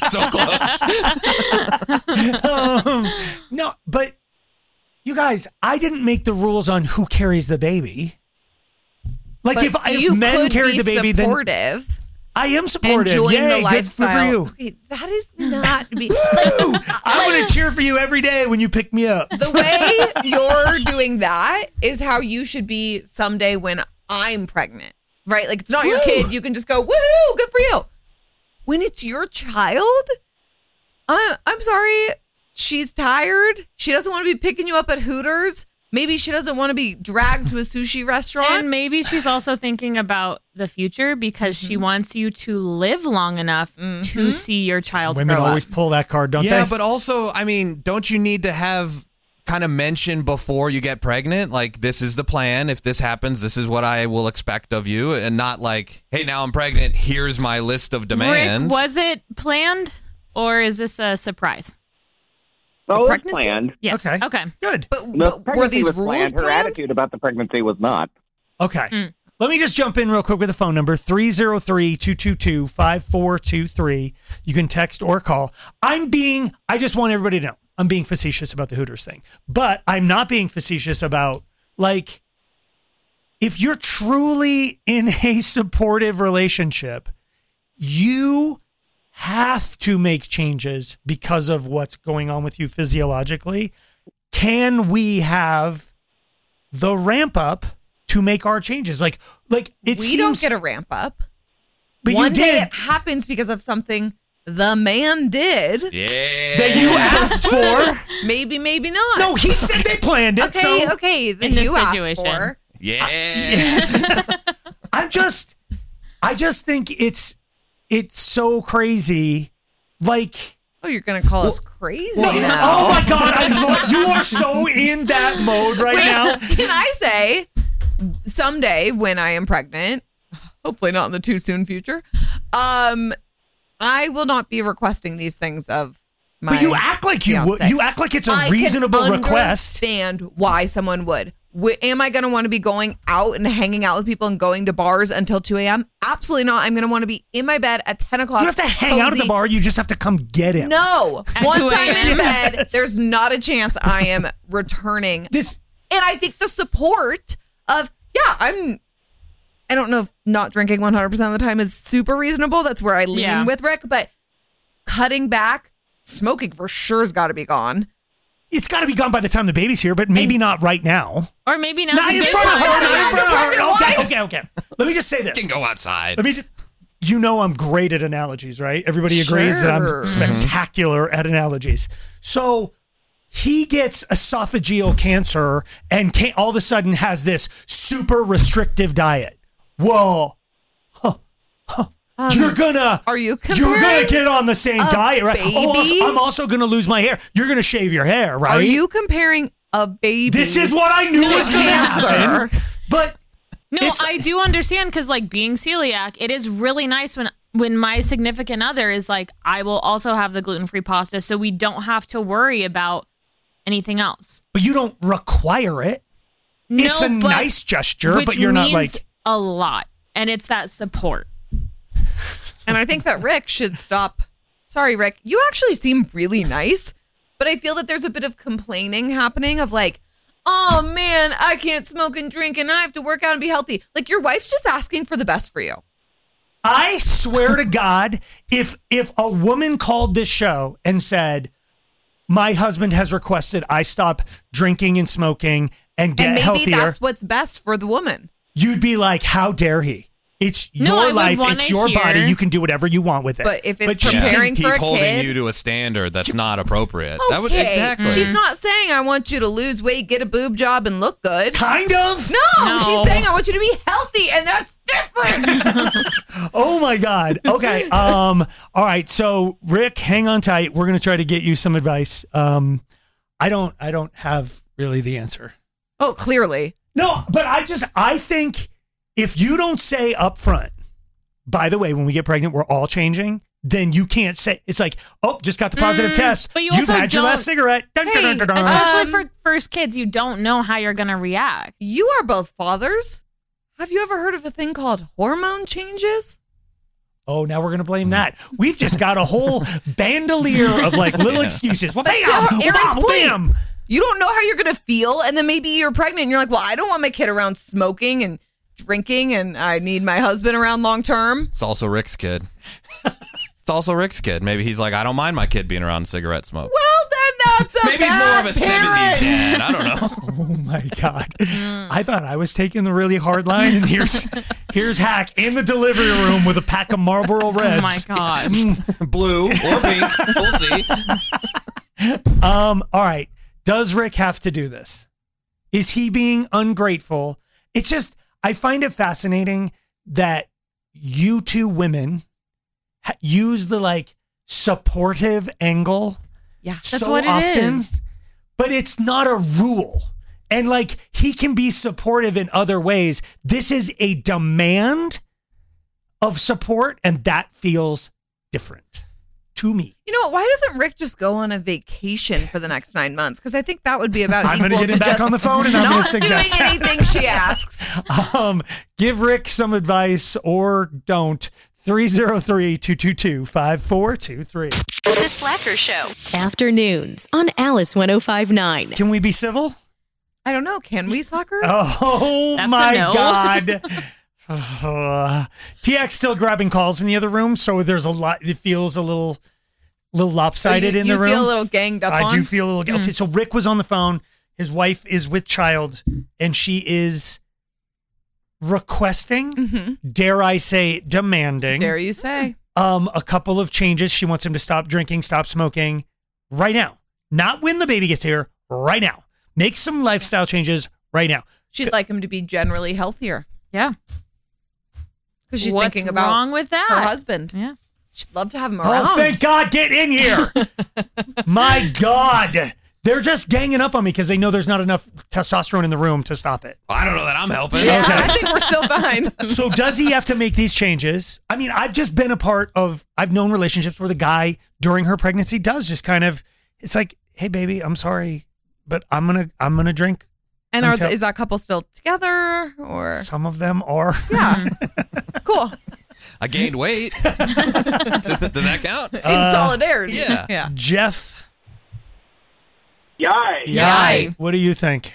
[SPEAKER 8] audio. So close.
[SPEAKER 7] No, but you guys, I didn't make the rules on who carries the baby. Like
[SPEAKER 9] But
[SPEAKER 7] if
[SPEAKER 9] you
[SPEAKER 7] men
[SPEAKER 9] could
[SPEAKER 7] carry
[SPEAKER 9] be
[SPEAKER 7] the baby,
[SPEAKER 9] supportive.
[SPEAKER 7] then I am supportive.
[SPEAKER 9] Enjoying
[SPEAKER 7] Yay,
[SPEAKER 9] the lifestyle.
[SPEAKER 7] Good for you.
[SPEAKER 9] Okay, that is not me.
[SPEAKER 7] I want to cheer for you every day when you pick me up.
[SPEAKER 9] The way you're doing that is how you should be someday when I'm pregnant, right? Like, it's not your kid. You can just go, woohoo, good for you. when it's your child, I'm sorry, she's tired. She doesn't want to be picking you up at Hooters. Maybe she doesn't want to be dragged to a sushi restaurant.
[SPEAKER 6] And maybe she's also thinking about the future because she wants you to live long enough to see your child
[SPEAKER 7] Women
[SPEAKER 6] grow
[SPEAKER 7] always
[SPEAKER 6] up.
[SPEAKER 7] pull that card, don't they?
[SPEAKER 8] Yeah, but also, I mean, don't you need to have kind of mention before you get pregnant? Like, this is the plan. If this happens, this is what I will expect of you. And not like, hey, now I'm pregnant. Here's my list of demands.
[SPEAKER 6] Rick, was it planned or is this a surprise?
[SPEAKER 15] Oh, it was planned.
[SPEAKER 6] Yeah.
[SPEAKER 7] Okay.
[SPEAKER 6] Okay.
[SPEAKER 7] Good.
[SPEAKER 15] The
[SPEAKER 9] were these
[SPEAKER 15] was
[SPEAKER 9] rules
[SPEAKER 15] planned. Her
[SPEAKER 9] planned?
[SPEAKER 15] attitude about the pregnancy was not.
[SPEAKER 7] Okay. Let me just jump in real quick with a phone number, 303-222-5423. You can text or call. I just want everybody to know, I'm being facetious about the Hooters thing. But I'm not being facetious about, like, if you're truly in a supportive relationship, you have to make changes because of what's going on with you physiologically. Can we have the ramp up to make our changes? Like
[SPEAKER 9] we don't get a ramp up.
[SPEAKER 7] But
[SPEAKER 9] One
[SPEAKER 7] you
[SPEAKER 9] day
[SPEAKER 7] did.
[SPEAKER 9] it happens because of something the man did.
[SPEAKER 8] Yeah.
[SPEAKER 7] That you asked for.
[SPEAKER 9] Maybe not.
[SPEAKER 7] No, he said they planned it.
[SPEAKER 9] Okay, that
[SPEAKER 6] In this
[SPEAKER 9] you asked
[SPEAKER 6] situation.
[SPEAKER 9] for.
[SPEAKER 8] Yeah.
[SPEAKER 7] I just think it's so crazy. Like,
[SPEAKER 9] oh, you're gonna call us crazy
[SPEAKER 7] well,
[SPEAKER 9] now?
[SPEAKER 7] oh my God, you are so in that mode right now.
[SPEAKER 9] Can I say, someday when I am pregnant, hopefully not in the too soon future, I will not be requesting these things of my.
[SPEAKER 7] But you act like you would.
[SPEAKER 9] fiance.
[SPEAKER 7] You act like it's a
[SPEAKER 9] I
[SPEAKER 7] reasonable
[SPEAKER 9] can
[SPEAKER 7] request.
[SPEAKER 9] Understand why someone would. Am I going to want to be going out and hanging out with people and going to bars until 2 a.m.? Absolutely not. I'm going to want to be in my bed at 10 o'clock.
[SPEAKER 7] You don't have to hang out at the
[SPEAKER 9] cozy.
[SPEAKER 7] bar. You just have to come get him.
[SPEAKER 9] No.
[SPEAKER 6] At
[SPEAKER 9] Once
[SPEAKER 6] 2
[SPEAKER 9] I'm in
[SPEAKER 6] a.m.
[SPEAKER 9] bed, there's not a chance I am returning.
[SPEAKER 7] This.
[SPEAKER 9] And I think the support of, I don't know if not drinking 100% of the time is super reasonable. That's where I lean with Rick. But cutting back, smoking for sure has got to be gone.
[SPEAKER 7] It's got to be gone by the time the baby's here, but maybe not right now.
[SPEAKER 6] Or maybe now's
[SPEAKER 7] Not
[SPEAKER 6] a
[SPEAKER 7] in
[SPEAKER 6] good
[SPEAKER 7] front of her.
[SPEAKER 6] time.
[SPEAKER 7] Not in front of her.
[SPEAKER 9] Pregnant
[SPEAKER 7] Okay. Let me just say this.
[SPEAKER 8] You can go outside.
[SPEAKER 7] You know I'm great at analogies, right? Everybody agrees that I'm
[SPEAKER 9] Sure.
[SPEAKER 7] spectacular at analogies. So he gets esophageal cancer and all of a sudden has this super restrictive diet. Whoa. You're gonna get on the same diet, right?
[SPEAKER 9] baby?
[SPEAKER 7] Oh, I'm also gonna lose my hair. You're gonna shave your hair, right?
[SPEAKER 9] Are you comparing a baby?
[SPEAKER 7] This is what I knew
[SPEAKER 9] to
[SPEAKER 7] was gonna happen. But
[SPEAKER 6] No, I do understand because, like, being celiac, it is really nice when my significant other is like, I will also have the gluten-free pasta, so we don't have to worry about anything else.
[SPEAKER 7] But you don't require it. It's a nice gesture,
[SPEAKER 6] which
[SPEAKER 7] but you're not
[SPEAKER 6] means
[SPEAKER 7] like
[SPEAKER 6] a lot, and it's that support.
[SPEAKER 9] And I think that Rick should stop. Sorry, Rick, you actually seem really nice, but I feel that there's a bit of complaining happening of like, oh man, I can't smoke and drink and I have to work out and be healthy. Like, your wife's just asking for the best for you.
[SPEAKER 7] I swear to God, if a woman called this show and said, my husband has requested I stop drinking and smoking and get
[SPEAKER 9] and maybe
[SPEAKER 7] healthier,
[SPEAKER 9] that's what's best for the woman.
[SPEAKER 7] you'd be like, how dare he? It's
[SPEAKER 6] No, I
[SPEAKER 7] your
[SPEAKER 6] would
[SPEAKER 7] life.
[SPEAKER 6] wanna
[SPEAKER 7] It's your body.
[SPEAKER 6] hear-
[SPEAKER 7] You can do whatever you want with it.
[SPEAKER 9] But if it's
[SPEAKER 7] you
[SPEAKER 9] preparing
[SPEAKER 7] can-
[SPEAKER 9] for
[SPEAKER 8] He's
[SPEAKER 9] a
[SPEAKER 8] holding
[SPEAKER 9] kid.
[SPEAKER 8] you to a standard that's not appropriate. That would
[SPEAKER 9] Okay,
[SPEAKER 8] exactly.
[SPEAKER 9] she's not saying I want you to lose weight, get a boob job, and look good.
[SPEAKER 7] Kind of.
[SPEAKER 9] No, she's saying I want you to be healthy, and that's different.
[SPEAKER 7] Oh my God. Okay. All right. So Rick, hang on tight. We're gonna try to get you some advice. I don't have really the answer.
[SPEAKER 9] Oh, clearly.
[SPEAKER 7] No, but I think if you don't say up front, by the way, when we get pregnant, we're all changing, then you can't say, it's like, oh, just got the positive test.
[SPEAKER 6] But you
[SPEAKER 7] You've
[SPEAKER 6] also
[SPEAKER 7] had your last
[SPEAKER 6] don't-
[SPEAKER 7] cigarette. Dun, dun, dun, dun, dun.
[SPEAKER 6] Especially for first kids, you don't know how you're going to react.
[SPEAKER 9] You are both fathers. Have you ever heard of a thing called hormone changes?
[SPEAKER 7] Oh, now we're going to blame that. We've just got a whole bandolier of like little excuses. Well,
[SPEAKER 9] But
[SPEAKER 7] bam,
[SPEAKER 9] to Aaron's
[SPEAKER 7] well,
[SPEAKER 9] point,
[SPEAKER 7] bam.
[SPEAKER 9] you don't know how you're going to feel, and then maybe you're pregnant and you're like, well, I don't want my kid around smoking and drinking, and I need my husband around long term.
[SPEAKER 8] It's also Rick's kid. It's also Rick's kid. Maybe he's like, I don't mind my kid being around cigarette smoke.
[SPEAKER 9] Well, then that's a
[SPEAKER 8] Maybe he's more of a
[SPEAKER 9] bad
[SPEAKER 8] 70s dad. I don't know.
[SPEAKER 7] Oh my God. I thought I was taking the really hard line, and here's Hack in the delivery room with a pack of Marlboro Reds.
[SPEAKER 6] Oh my gosh.
[SPEAKER 8] Blue or pink. We'll see.
[SPEAKER 7] All right. Does Rick have to do this? Is he being ungrateful? It's just, I find it fascinating that you two women use the like supportive angle.
[SPEAKER 9] Yeah,
[SPEAKER 6] that's
[SPEAKER 7] so
[SPEAKER 6] what it
[SPEAKER 7] often,
[SPEAKER 6] is.
[SPEAKER 7] but it's not a rule. And like, he can be supportive in other ways. This is a demand of support, and that feels different to me.
[SPEAKER 9] You know what? Why doesn't Rick just go on a vacation for the next 9 months? Because I think that would be about
[SPEAKER 7] I'm going to
[SPEAKER 9] equal
[SPEAKER 7] get him
[SPEAKER 9] to
[SPEAKER 7] back
[SPEAKER 9] just
[SPEAKER 7] on the phone, and I'm going to
[SPEAKER 9] not
[SPEAKER 7] suggest
[SPEAKER 9] doing anything she asks.
[SPEAKER 7] Give Rick some advice or don't. 303-222-5423.
[SPEAKER 5] The Slacker Show. Afternoons on Alice 105.9.
[SPEAKER 7] Can we be civil?
[SPEAKER 9] I don't know. Can we, Slacker?
[SPEAKER 7] Oh,
[SPEAKER 6] That's
[SPEAKER 7] my
[SPEAKER 6] a no.
[SPEAKER 7] God. TX still grabbing calls in the other room, so there's a lot. It feels a little lopsided in the room.
[SPEAKER 9] You feel a little ganged up
[SPEAKER 7] I
[SPEAKER 9] on?
[SPEAKER 7] do feel a little. Okay, so Rick was on the phone. His wife is with child, and she is requesting, dare I say, demanding.
[SPEAKER 9] Dare you say?
[SPEAKER 7] A couple of changes. She wants him to stop drinking, stop smoking right now. Not when the baby gets here, right now. Make some lifestyle changes right now.
[SPEAKER 9] She'd like him to be generally healthier.
[SPEAKER 6] Yeah.
[SPEAKER 9] Because she's
[SPEAKER 6] What's
[SPEAKER 9] thinking about
[SPEAKER 6] wrong with that?
[SPEAKER 9] her husband.
[SPEAKER 6] Yeah.
[SPEAKER 9] She'd love to have him around.
[SPEAKER 7] Oh, thank God, get in here. My God. They're just ganging up on me because they know there's not enough testosterone in the room to stop it.
[SPEAKER 8] I don't know that I'm helping.
[SPEAKER 9] Yeah, I think we're still fine.
[SPEAKER 7] So does he have to make these changes? I mean, I've just been I've known relationships where the guy during her pregnancy does just kind of, it's like, hey baby, I'm sorry, but I'm gonna drink.
[SPEAKER 9] And is that couple still together, or?
[SPEAKER 7] Some of them are.
[SPEAKER 9] Yeah. Cool.
[SPEAKER 8] I gained weight. Does that count?
[SPEAKER 9] In solidarity.
[SPEAKER 8] Yeah.
[SPEAKER 7] Jeff.
[SPEAKER 10] Yay.
[SPEAKER 7] What do you think?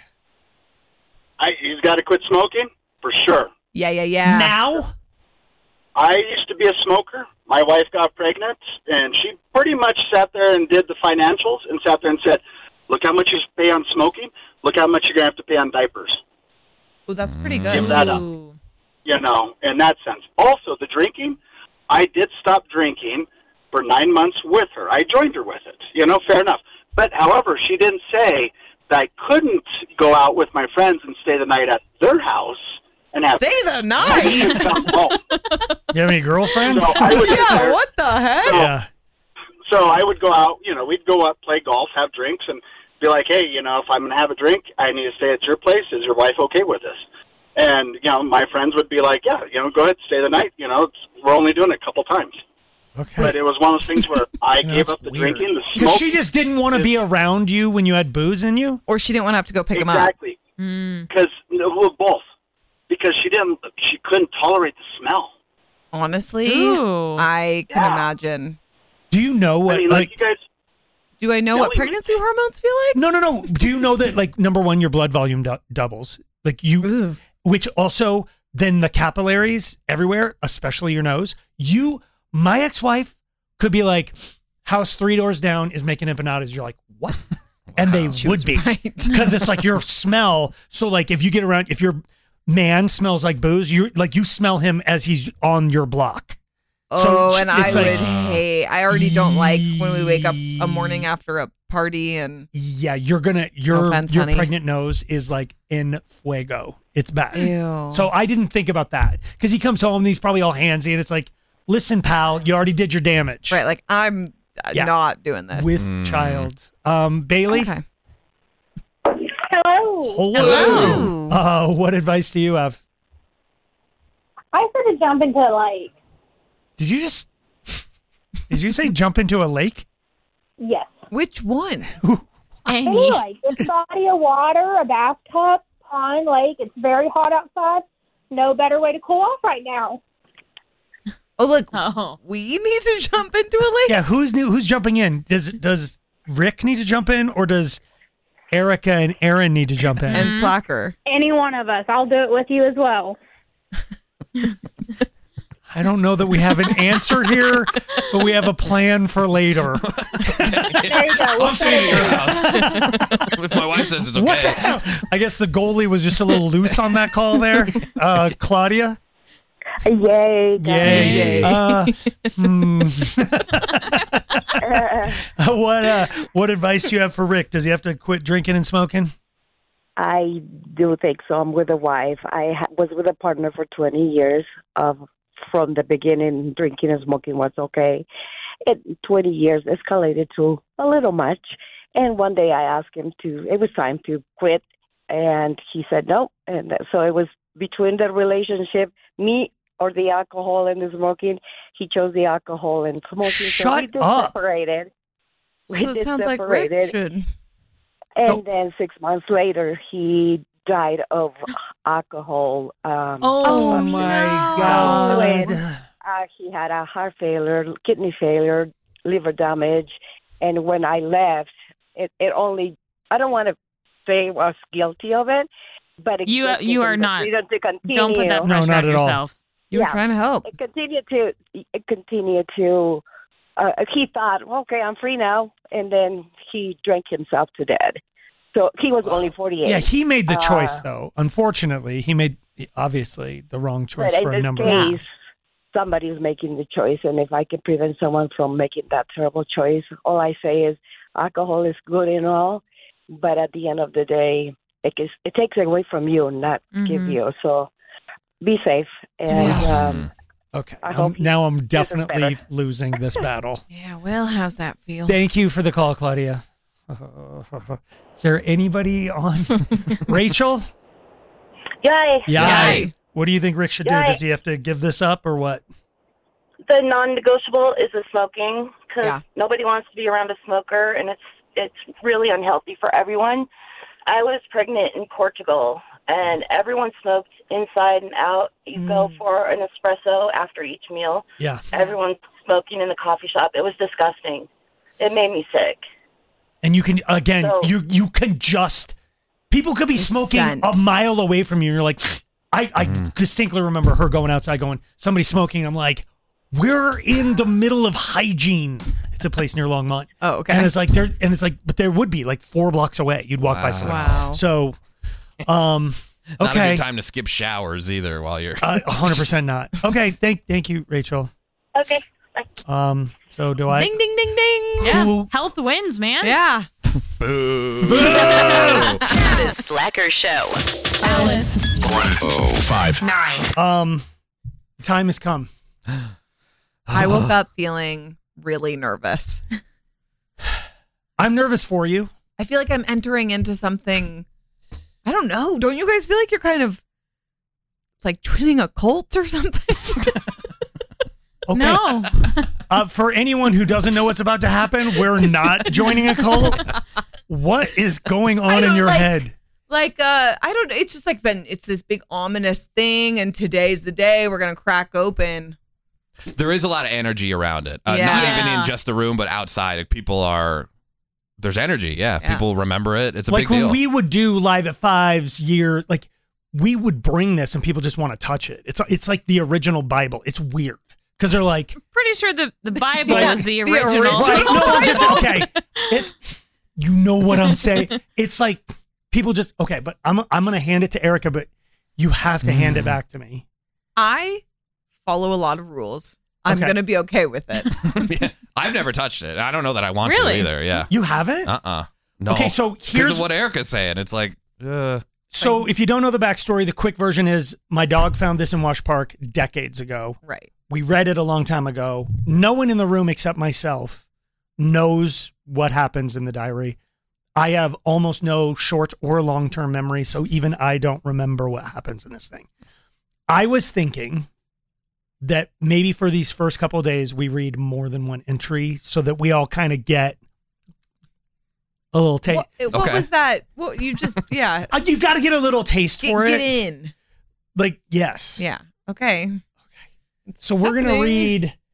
[SPEAKER 10] He's got to quit smoking for sure.
[SPEAKER 9] Yeah.
[SPEAKER 7] Now?
[SPEAKER 10] I used to be a smoker. My wife got pregnant, and she pretty much sat there and did the financials and sat there and said, look how much you pay on smoking. Look how much you're going to have to pay on diapers.
[SPEAKER 9] Oh, that's pretty good.
[SPEAKER 10] Give that up. You know, in that sense. Also, the drinking, I did stop drinking for 9 months with her. I joined her with it. You know, fair enough. But, however, she didn't say that I couldn't go out with my friends and stay the night at their house and have...
[SPEAKER 9] Stay the night?
[SPEAKER 10] Come home.
[SPEAKER 7] You have any girlfriends?
[SPEAKER 10] So I would sit there.
[SPEAKER 9] What the heck?
[SPEAKER 10] So I would go out, you know, we'd go out, play golf, have drinks, and be like, hey, you know, if I'm going to have a drink, I need to stay at your place. Is your wife okay with this? And, you know, my friends would be like, yeah, you know, go ahead, stay the night. You know, we're only doing it a couple times.
[SPEAKER 7] Okay.
[SPEAKER 10] But it was one of those things where I gave up the drinking, the
[SPEAKER 7] Because
[SPEAKER 10] smoke.
[SPEAKER 7] she just didn't want to be around you when you had booze in you?
[SPEAKER 9] Or she didn't want to have to go pick him up.
[SPEAKER 10] Exactly. Because, both. Because she couldn't tolerate the smell.
[SPEAKER 9] Honestly,
[SPEAKER 6] Ooh.
[SPEAKER 9] I can imagine.
[SPEAKER 7] Do you know what,
[SPEAKER 10] I mean, like you guys...
[SPEAKER 9] Do I know what pregnancy hormones feel like?
[SPEAKER 7] No. Do you know that, like, number one, your blood volume doubles? Like, which also, then the capillaries everywhere, especially your nose. My ex-wife could be like, house 3 doors down is making empanadas. You're like, what? And they would be. Because it's like your smell. So, like, if you get around, if your man smells like booze, you smell him as he's on your block.
[SPEAKER 9] Oh,
[SPEAKER 7] So
[SPEAKER 9] and I
[SPEAKER 7] it's
[SPEAKER 9] would
[SPEAKER 7] like-
[SPEAKER 9] hate. I already don't like when we wake up a morning after a party and.
[SPEAKER 7] Yeah, your
[SPEAKER 9] offense,
[SPEAKER 7] your
[SPEAKER 9] honey.
[SPEAKER 7] pregnant nose is like in fuego. It's bad.
[SPEAKER 9] Ew.
[SPEAKER 7] So I didn't think about that because he comes home and he's probably all handsy and it's like, listen, pal, you already did your damage.
[SPEAKER 9] Right, like I'm not doing this
[SPEAKER 7] with child. Bailey.
[SPEAKER 9] Okay.
[SPEAKER 7] Hello. What advice do you have?
[SPEAKER 12] I said to jump into a lake.
[SPEAKER 7] Did you say jump into a lake?
[SPEAKER 12] Yes.
[SPEAKER 9] Which one?
[SPEAKER 12] Anyway, just body of water, a bathtub, pond, lake. It's very hot outside. No better way to cool off right now.
[SPEAKER 9] Oh, look, we need to jump into a lake?
[SPEAKER 7] Yeah, who's jumping in? Does Rick need to jump in or does Erica and Aaron need to jump in?
[SPEAKER 9] And Slacker.
[SPEAKER 12] Any one of us. I'll do it with you as well.
[SPEAKER 7] I don't know that we have an answer here, but we have a plan for later.
[SPEAKER 11] There you go.
[SPEAKER 8] I'm staying at your house. If my wife says it's
[SPEAKER 7] What the
[SPEAKER 8] okay.
[SPEAKER 7] hell? I guess the goalie was just a little loose on that call there. Claudia?
[SPEAKER 11] Yay.
[SPEAKER 7] Yay. What advice do you have for Rick? Does he have to quit drinking and smoking?
[SPEAKER 16] I do think so. I'm with a wife. I was with a partner for 20 years. From the beginning, drinking and smoking was okay. 20 years escalated to a little much. And one day I asked him it was time to quit. And he said no. And so it was between the relationship, me or the alcohol and the smoking. He chose the alcohol and smoking. So we did separated.
[SPEAKER 9] So it sounds like Rick should.
[SPEAKER 16] And then 6 months later, he died of alcohol.
[SPEAKER 7] My God.
[SPEAKER 16] He had a heart failure, kidney failure, liver damage. And when I left, it only, I don't want to say I was guilty of it, but
[SPEAKER 6] You are not.
[SPEAKER 16] To continue.
[SPEAKER 6] Don't put that pressure on yourself.
[SPEAKER 9] You were trying to help.
[SPEAKER 16] It continued to, he thought, okay, I'm free now. And then he drank himself to death. So he was only 48.
[SPEAKER 7] Yeah, he made the choice, though. Unfortunately, he made, obviously, the wrong choice for a number of reasons.
[SPEAKER 16] Somebody's making the choice. And if I can prevent someone from making that terrible choice, all I say is alcohol is good and all. But at the end of the day, it takes away from you, not give you. So be safe. And
[SPEAKER 7] okay.
[SPEAKER 16] I hope
[SPEAKER 7] now I'm
[SPEAKER 16] better.
[SPEAKER 7] definitely losing this battle.
[SPEAKER 9] Yeah, well, how's that feel?
[SPEAKER 7] Thank you for the call, Claudia. Is there anybody on? Rachel?
[SPEAKER 11] Yay.
[SPEAKER 7] Yay. What do you think Rick should do?
[SPEAKER 11] Yay.
[SPEAKER 7] Does he have to give this up or what?
[SPEAKER 11] The non-negotiable is the smoking because nobody wants to be around a smoker, and it's really unhealthy for everyone. I was pregnant in Portugal, and everyone smoked inside and out. You go for an espresso after each meal.
[SPEAKER 7] Yeah.
[SPEAKER 11] Everyone's smoking in the coffee shop. It was disgusting. It made me sick.
[SPEAKER 7] And you can, again, you can just, people could be smoking a mile away from you. And you're like, I distinctly remember her going outside going, somebody's smoking. I'm like, we're in the middle of hygiene. It's a place near Longmont.
[SPEAKER 9] Oh, okay.
[SPEAKER 7] And it's like, but there would be like 4 blocks away. You'd walk by someone.
[SPEAKER 9] Wow.
[SPEAKER 7] So, okay.
[SPEAKER 8] Not a good time to skip showers either while you're
[SPEAKER 7] 100% not. Okay. Thank you, Rachel.
[SPEAKER 11] Okay.
[SPEAKER 7] So do I?
[SPEAKER 9] Ding, ding, ding, ding.
[SPEAKER 6] Yeah. Health wins, man.
[SPEAKER 9] Yeah.
[SPEAKER 8] Boo.
[SPEAKER 5] The Slacker Show. Alice.
[SPEAKER 3] 105.9.
[SPEAKER 7] Time has come.
[SPEAKER 9] I woke up feeling really nervous.
[SPEAKER 7] I'm nervous for you.
[SPEAKER 9] I feel like I'm entering into something. I don't know. Don't you guys feel like you're kind of like joining a cult or something?
[SPEAKER 7] Okay.
[SPEAKER 6] No.
[SPEAKER 7] For anyone who doesn't know what's about to happen, we're not joining a cult. What is going on in your head?
[SPEAKER 9] Like, I don't know. It's just like it's this big ominous thing, and today's the day we're going to crack open.
[SPEAKER 8] There is a lot of energy around it. Not even in just the room, but outside. There's energy. Yeah. People remember it. It's a big deal.
[SPEAKER 7] Like when we would do Live at Five's year, like we would bring this and people just want to touch it. It's like the original Bible. It's weird. Because they're like,
[SPEAKER 6] pretty sure the Bible is the original.
[SPEAKER 7] Right? No, just okay. It's, you know what I'm saying. It's like people just okay, but I'm gonna hand it to Erica, but you have to hand it back to me.
[SPEAKER 9] I follow a lot of rules. I'm gonna be okay with it.
[SPEAKER 8] Yeah. I've never touched it. I don't know that I want
[SPEAKER 9] Really?
[SPEAKER 8] to either. Yeah.
[SPEAKER 7] You haven't?
[SPEAKER 8] No.
[SPEAKER 7] Okay, so
[SPEAKER 8] because
[SPEAKER 7] here's
[SPEAKER 8] of what Erica's saying. It's like.
[SPEAKER 7] So if you don't know the backstory, the quick version is my dog found this in Wash Park decades ago.
[SPEAKER 9] Right.
[SPEAKER 7] We read it a long time ago. No one in the room except myself knows what happens in the diary. I have almost no short or long-term memory, so even I don't remember what happens in this thing. I was thinking that maybe for these first couple of days, we read more than one entry so that we all kind of get a little taste.
[SPEAKER 9] What was that? Well, you just, yeah.
[SPEAKER 7] You got to get a little taste for it.
[SPEAKER 9] Get in.
[SPEAKER 7] Like, yes.
[SPEAKER 9] Yeah. Okay.
[SPEAKER 7] So we're going to read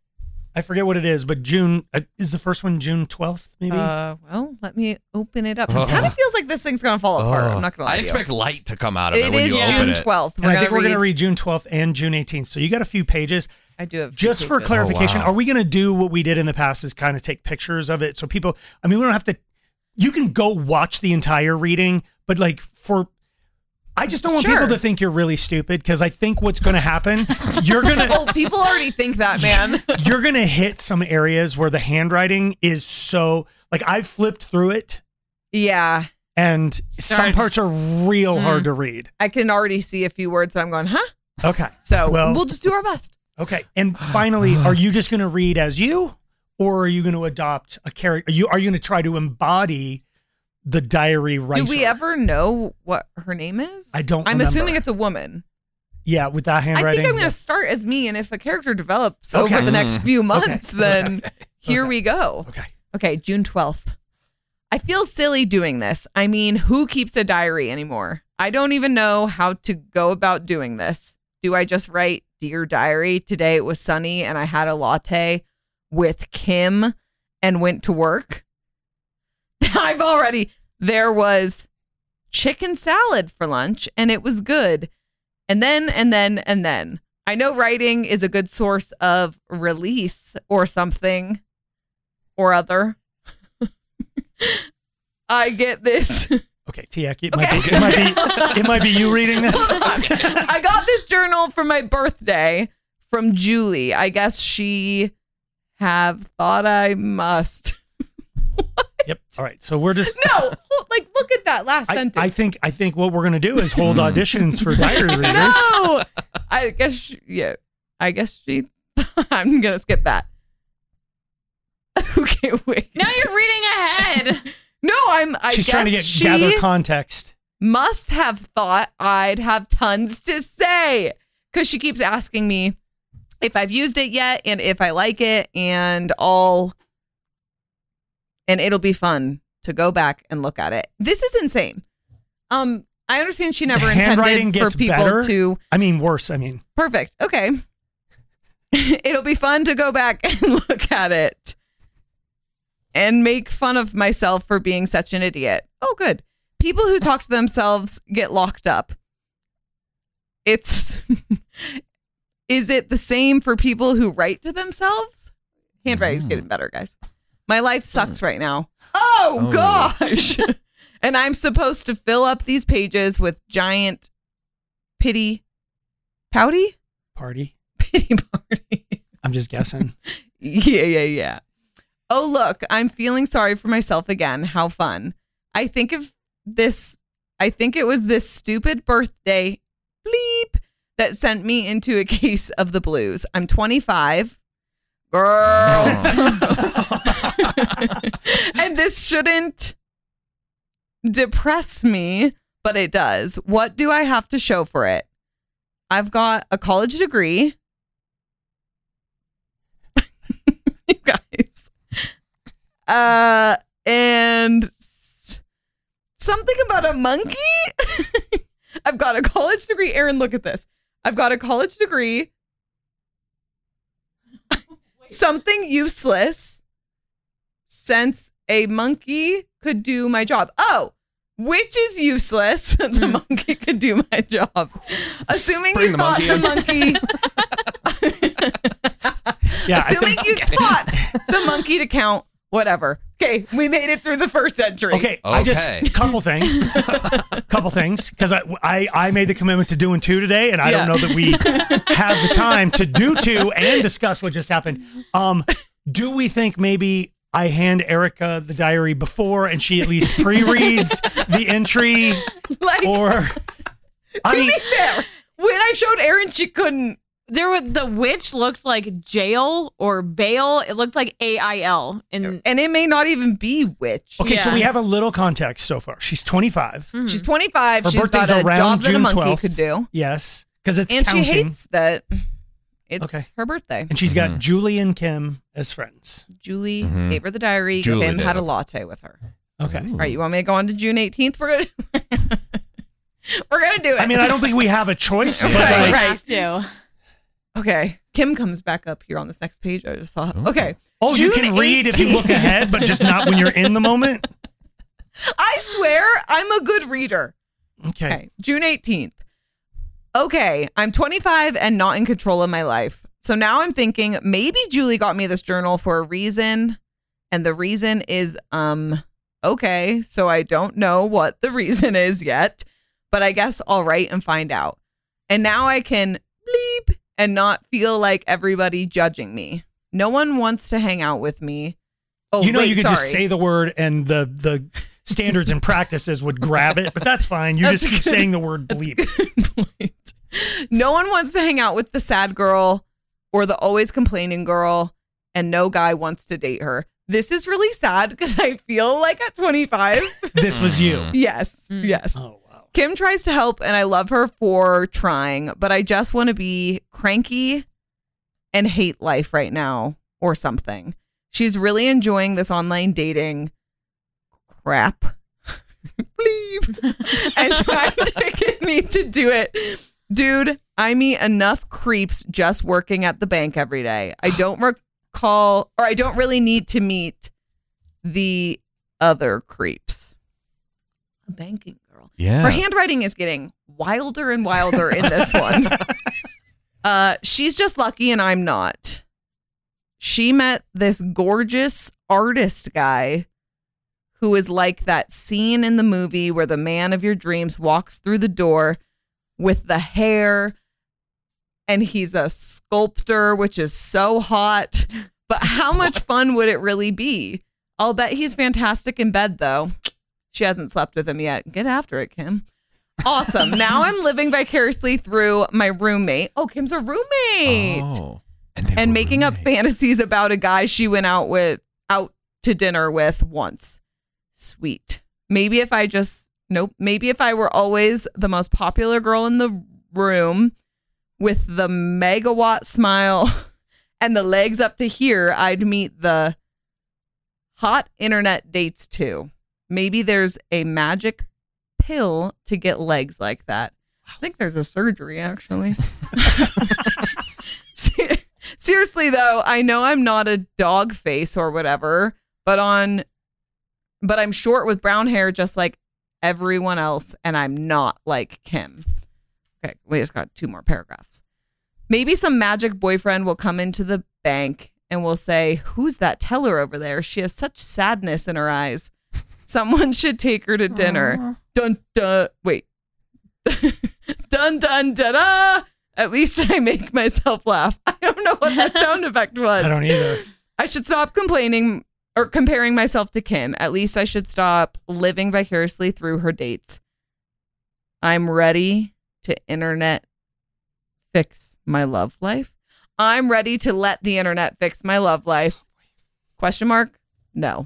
[SPEAKER 7] I forget what it is, but June is the first one June 12th, maybe?
[SPEAKER 9] Well, let me open it up. It kind of feels like this thing's going to fall apart. I'm not going to lie
[SPEAKER 8] I
[SPEAKER 9] to you.
[SPEAKER 8] expect light to come out of it
[SPEAKER 9] It
[SPEAKER 8] when
[SPEAKER 9] is
[SPEAKER 8] you
[SPEAKER 9] June
[SPEAKER 8] open it.
[SPEAKER 9] 12th.
[SPEAKER 7] And I think we're going to read June 12th and June 18th. So you got a few pages.
[SPEAKER 9] I do have
[SPEAKER 7] Just for clarification,
[SPEAKER 8] Oh, wow.
[SPEAKER 7] are we going to do what we did in the past is kind of take pictures of it? So people, I mean, we don't have to, you can go watch the entire reading, but like I just don't want people to think you're really stupid because I think what's going to happen, you're going to.
[SPEAKER 9] Oh, people already think that, man.
[SPEAKER 7] You're going to hit some areas where the handwriting is so, like I've flipped through it.
[SPEAKER 9] Yeah.
[SPEAKER 7] And some parts are real hard to read.
[SPEAKER 9] I can already see a few words that I'm going, huh?
[SPEAKER 7] Okay.
[SPEAKER 9] So
[SPEAKER 7] Well-
[SPEAKER 9] we'll just do our best.
[SPEAKER 7] Okay. And finally, are you just going to read as you, or are you going to adopt a character? Are you going to try to embody the diary writer?
[SPEAKER 9] Do we ever know what her name is?
[SPEAKER 7] I don't
[SPEAKER 9] I'm
[SPEAKER 7] remember.
[SPEAKER 9] assuming it's a woman.
[SPEAKER 7] Yeah, with that
[SPEAKER 9] I
[SPEAKER 7] handwriting.
[SPEAKER 9] think I'm going to start as me, and if a character develops
[SPEAKER 7] Okay.
[SPEAKER 9] over the next few months,
[SPEAKER 7] Okay.
[SPEAKER 9] then here we go.
[SPEAKER 7] Okay.
[SPEAKER 9] Okay, June 12th. I feel silly doing this. I mean, who keeps a diary anymore? I don't even know how to go about doing this. Do I just write, Dear Diary, today it was sunny and I had a latte with Kim and went to work? There was chicken salad for lunch and it was good. And then. I know writing is a good source of release or something or other. I get this.
[SPEAKER 7] Okay, Tiak, it might be you reading this.
[SPEAKER 9] I got this journal for my birthday from Julie. I guess she have thought I must.
[SPEAKER 7] Yep. All right. So we're just.
[SPEAKER 9] No, like look at that last sentence.
[SPEAKER 7] I think what we're going to do is hold auditions for diary readers.
[SPEAKER 9] No, I guess she. I'm gonna skip that. Okay, wait.
[SPEAKER 6] Now you're reading ahead.
[SPEAKER 9] No,
[SPEAKER 7] She's trying to gather context.
[SPEAKER 9] Must have thought I'd have tons to say because she keeps asking me if I've used it yet and if I like it and it'll be fun to go back and look at it. This is insane. I understand she never
[SPEAKER 7] Handwriting
[SPEAKER 9] intended
[SPEAKER 7] gets
[SPEAKER 9] for people
[SPEAKER 7] better.
[SPEAKER 9] to.
[SPEAKER 7] Worse.
[SPEAKER 9] Perfect. Okay. It'll be fun to go back and look at it and make fun of myself for being such an idiot. Oh, good. People who talk to themselves get locked up. Is it the same for people who write to themselves? Handwriting's getting better, guys. My life sucks right now. Oh gosh. And I'm supposed to fill up these pages with giant pity party? Pity party.
[SPEAKER 7] I'm just guessing.
[SPEAKER 9] Yeah. Oh, look, I'm feeling sorry for myself again. How fun. I think it was this stupid birthday bleep that sent me into a case of the blues. I'm 25. Girl. And this shouldn't depress me, but it does. What do I have to show for it? I've got a college degree. You guys. And something about a monkey. I've got a college degree. Aaron, look at this. I've got a college degree. Something useless since a monkey could do my job. Oh, which is useless since a monkey could do my job. Assuming you taught the monkey. Assuming you taught the monkey to count, whatever. Okay, we made it through the first entry.
[SPEAKER 7] Okay. Couple things, because I made the commitment to doing 2 today, and I don't know that we have the time to do 2 and discuss what just happened. Do we think maybe I hand Erica the diary before, and she at least pre-reads the entry, or?
[SPEAKER 9] To be fair, when I showed Aaron, she couldn't.
[SPEAKER 6] The witch looked like jail or bail. It looked like AIL.
[SPEAKER 9] And it may not even be witch.
[SPEAKER 7] Okay, so we have a little context so far. She's 25.
[SPEAKER 9] Mm-hmm. She's 25.
[SPEAKER 7] Her
[SPEAKER 9] She's
[SPEAKER 7] birthday's
[SPEAKER 9] got a
[SPEAKER 7] around
[SPEAKER 9] job that
[SPEAKER 7] June
[SPEAKER 9] a monkey
[SPEAKER 7] 12th.
[SPEAKER 9] could do.
[SPEAKER 7] Yes, because it's
[SPEAKER 9] and
[SPEAKER 7] counting.
[SPEAKER 9] she hates that it's her birthday.
[SPEAKER 7] And she's got Julie and Kim as friends.
[SPEAKER 9] Julie gave her the diary.
[SPEAKER 7] Julie
[SPEAKER 9] Kim
[SPEAKER 7] did.
[SPEAKER 9] had a latte with her.
[SPEAKER 7] Okay.
[SPEAKER 9] All right, you want me to go on to June 18th? We're gonna do it.
[SPEAKER 7] I mean, I don't think we have a choice. But
[SPEAKER 6] We
[SPEAKER 7] like,
[SPEAKER 6] have to.
[SPEAKER 9] Okay. Kim comes back up here on this next page. I just saw. Okay.
[SPEAKER 7] Oh,
[SPEAKER 9] June
[SPEAKER 7] you can read
[SPEAKER 9] 18th.
[SPEAKER 7] if you look ahead, but just not when you're in the moment?
[SPEAKER 9] I swear I'm a good reader.
[SPEAKER 7] Okay.
[SPEAKER 9] June 18th. Okay, I'm 25 and not in control of my life. So now I'm thinking maybe Julie got me this journal for a reason. And the reason is, okay, so I don't know what the reason is yet, but I guess I'll write and find out. And now I can bleep and not feel like everybody judging me. No one wants to hang out with me. Oh,
[SPEAKER 7] you know,
[SPEAKER 9] wait,
[SPEAKER 7] you could
[SPEAKER 9] sorry.
[SPEAKER 7] just say the word and the standards and practices would grab it, but that's fine. You just keep saying the word bleep.
[SPEAKER 9] No one wants to hang out with the sad girl or the always complaining girl, and no guy wants to date her. This is really sad because I feel like at 25.
[SPEAKER 7] This was you.
[SPEAKER 9] Yes. Yes.
[SPEAKER 7] Oh, wow.
[SPEAKER 9] Kim tries to help, and I love her for trying, but I just want to be cranky and hate life right now or something. She's really enjoying this online dating crap. Bleep. And trying to get me to do it. Dude, I meet enough creeps just working at the bank every day. I don't I don't really need to meet the other creeps. A banking girl.
[SPEAKER 8] Yeah.
[SPEAKER 9] Her handwriting is getting wilder and wilder in this one. She's just lucky and I'm not. She met this gorgeous artist guy who is like that scene in the movie where the man of your dreams walks through the door with the hair, and he's a sculptor, which is so hot. But how much fun would it really be? I'll bet he's fantastic in bed, though. She hasn't slept with him yet. Get after it, Kim. Awesome. Now I'm living vicariously through my roommate. Oh, Kim's a roommate.
[SPEAKER 8] Oh.
[SPEAKER 9] And making up fantasies about a guy she went out to dinner with once. Sweet. Maybe if I were always the most popular girl in the room with the megawatt smile and the legs up to here, I'd meet the hot internet dates too. Maybe there's a magic pill to get legs like that. I think there's a surgery, actually. Seriously, though, I know I'm not a dog face or whatever, but I'm short with brown hair just like everyone else, and I'm not like Kim. Okay, we just got 2 more paragraphs. Maybe some magic boyfriend will come into the bank and will say, "Who's that teller over there? She has such sadness in her eyes. Someone should take her to dinner." Dun dun. Wait. Dun dun da da. At least I make myself laugh. I don't know what that sound effect was.
[SPEAKER 7] I don't either.
[SPEAKER 9] I should stop complaining or comparing myself to Kim. At least I should stop living vicariously through her dates. I'm ready to internet fix my love life. I'm ready to let the internet fix my love life. Question mark? No.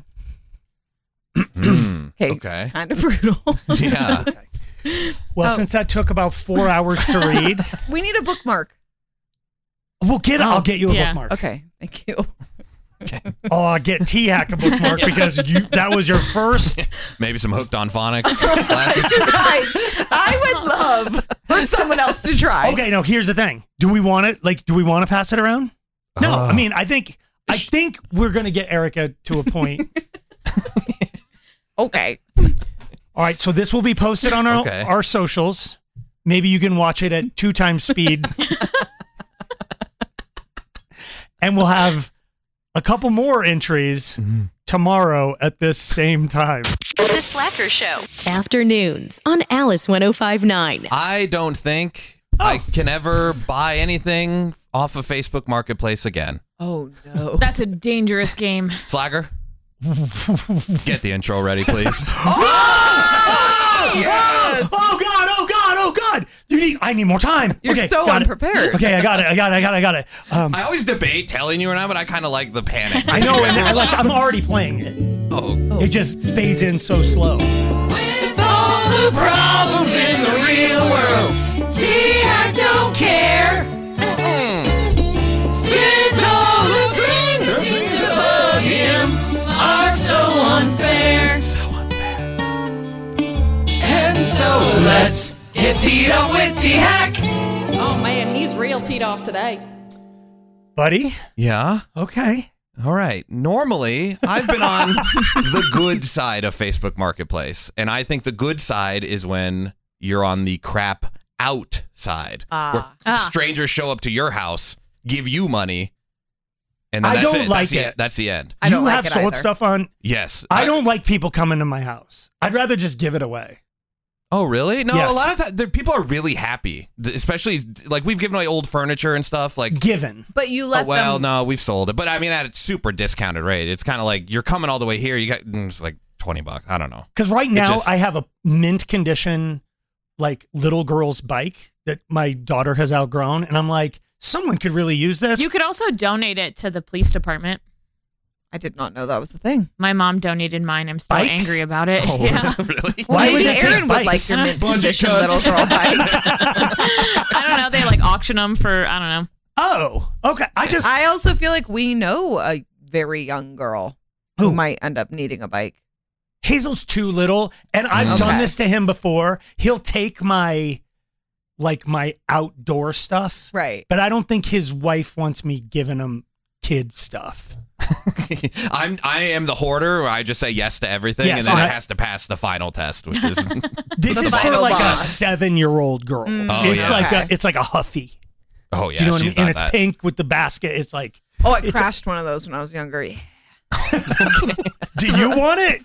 [SPEAKER 8] Okay.
[SPEAKER 9] Kind of brutal.
[SPEAKER 8] Yeah.
[SPEAKER 7] Well, since that took about 4 hours to read,
[SPEAKER 9] we need a bookmark.
[SPEAKER 7] I'll get you a bookmark.
[SPEAKER 9] Okay, thank you.
[SPEAKER 7] Oh, I'll get T-Hack a bookmark because that was your first.
[SPEAKER 8] Maybe some Hooked on Phonics classes.
[SPEAKER 9] Guys, I would love for someone else to try.
[SPEAKER 7] Okay, no, here's the thing. Do we want to pass it around? No, I mean, I think we're going to get Erica to a point.
[SPEAKER 9] Okay.
[SPEAKER 7] All right, so this will be posted on our socials. Maybe you can watch it at 2 times speed. And we'll have a couple more entries tomorrow at this same time.
[SPEAKER 5] The Slacker Show. Afternoons on Alice 105.9.
[SPEAKER 8] I don't think I can ever buy anything off of Facebook Marketplace again.
[SPEAKER 9] Oh, no.
[SPEAKER 6] That's a dangerous game.
[SPEAKER 8] Slacker, get the intro ready, please.
[SPEAKER 9] Yes!
[SPEAKER 7] Oh God! I need more time.
[SPEAKER 9] You're so unprepared.
[SPEAKER 7] Okay, I got it.
[SPEAKER 8] I always debate telling you or not, but I kind of like the panic.
[SPEAKER 7] I know, and I'm already playing it.
[SPEAKER 8] Oh.
[SPEAKER 7] It just fades in so slow.
[SPEAKER 17] With all the problems in the real world, T-Hack don't care. Since all the things that seem to bug him are so unfair. And so let's get teed off with T-Hack.
[SPEAKER 18] Oh man, he's real teed off today.
[SPEAKER 7] Buddy?
[SPEAKER 8] Yeah?
[SPEAKER 7] Okay.
[SPEAKER 8] All right. Normally, I've been on the good side of Facebook Marketplace, and I think the good side is when you're on the crap out side, where strangers show up to your house, give you money, and then
[SPEAKER 7] I
[SPEAKER 8] that's
[SPEAKER 7] don't
[SPEAKER 8] it.
[SPEAKER 7] like
[SPEAKER 8] That's
[SPEAKER 7] it.
[SPEAKER 8] That's the end.
[SPEAKER 9] I don't
[SPEAKER 7] you
[SPEAKER 9] like
[SPEAKER 7] have
[SPEAKER 9] it
[SPEAKER 7] sold
[SPEAKER 9] either.
[SPEAKER 7] stuff on.
[SPEAKER 8] Yes.
[SPEAKER 7] I don't like people coming to my house. I'd rather just give it away.
[SPEAKER 8] Oh, really? No,
[SPEAKER 7] Yes.
[SPEAKER 8] a lot of times people are really happy, especially like we've given away old furniture and stuff. Like
[SPEAKER 7] given,
[SPEAKER 9] but you let them.
[SPEAKER 8] No, we've sold it, but I mean at a super discounted rate. It's kind of like you're coming all the way here. You got it's like $20. I don't know.
[SPEAKER 7] Because right now I have a mint condition, like little girl's bike that my daughter has outgrown, and I'm like, someone could really use this.
[SPEAKER 6] You could also donate it to the police department.
[SPEAKER 9] I did not know that was a thing.
[SPEAKER 6] My mom donated mine. I'm still
[SPEAKER 7] Bikes?
[SPEAKER 6] angry about it.
[SPEAKER 8] Oh,
[SPEAKER 6] yeah.
[SPEAKER 8] really?
[SPEAKER 9] Well,
[SPEAKER 7] Why would
[SPEAKER 9] maybe
[SPEAKER 7] they take
[SPEAKER 9] Aaron would like
[SPEAKER 7] bikes?
[SPEAKER 9] your mint
[SPEAKER 8] Budget
[SPEAKER 9] condition
[SPEAKER 8] cuts.
[SPEAKER 9] little girl bike.
[SPEAKER 6] I don't know. They like auction them for, I don't know.
[SPEAKER 7] Oh, okay.
[SPEAKER 9] I also feel like we know a very young girl who might end up needing a bike.
[SPEAKER 7] Hazel's too little, and I've done this to him before. He'll take my outdoor stuff,
[SPEAKER 9] right?
[SPEAKER 7] But I don't think his wife wants me giving him kid stuff.
[SPEAKER 8] I am the hoarder where I just say yes to everything,
[SPEAKER 7] Yes,
[SPEAKER 8] and then
[SPEAKER 7] and
[SPEAKER 8] it has to pass the final test, which is
[SPEAKER 7] This is for like a 7-year-old girl.
[SPEAKER 8] Oh,
[SPEAKER 7] It's
[SPEAKER 8] yeah.
[SPEAKER 7] like it's like a Huffy.
[SPEAKER 8] Oh yeah,
[SPEAKER 7] Do you know what I mean?
[SPEAKER 8] she's
[SPEAKER 7] And
[SPEAKER 8] not
[SPEAKER 7] it's
[SPEAKER 8] that.
[SPEAKER 7] pink with the basket. It's like
[SPEAKER 9] I
[SPEAKER 7] it's
[SPEAKER 9] crashed one of those when I was younger. Yeah.
[SPEAKER 7] do you want it?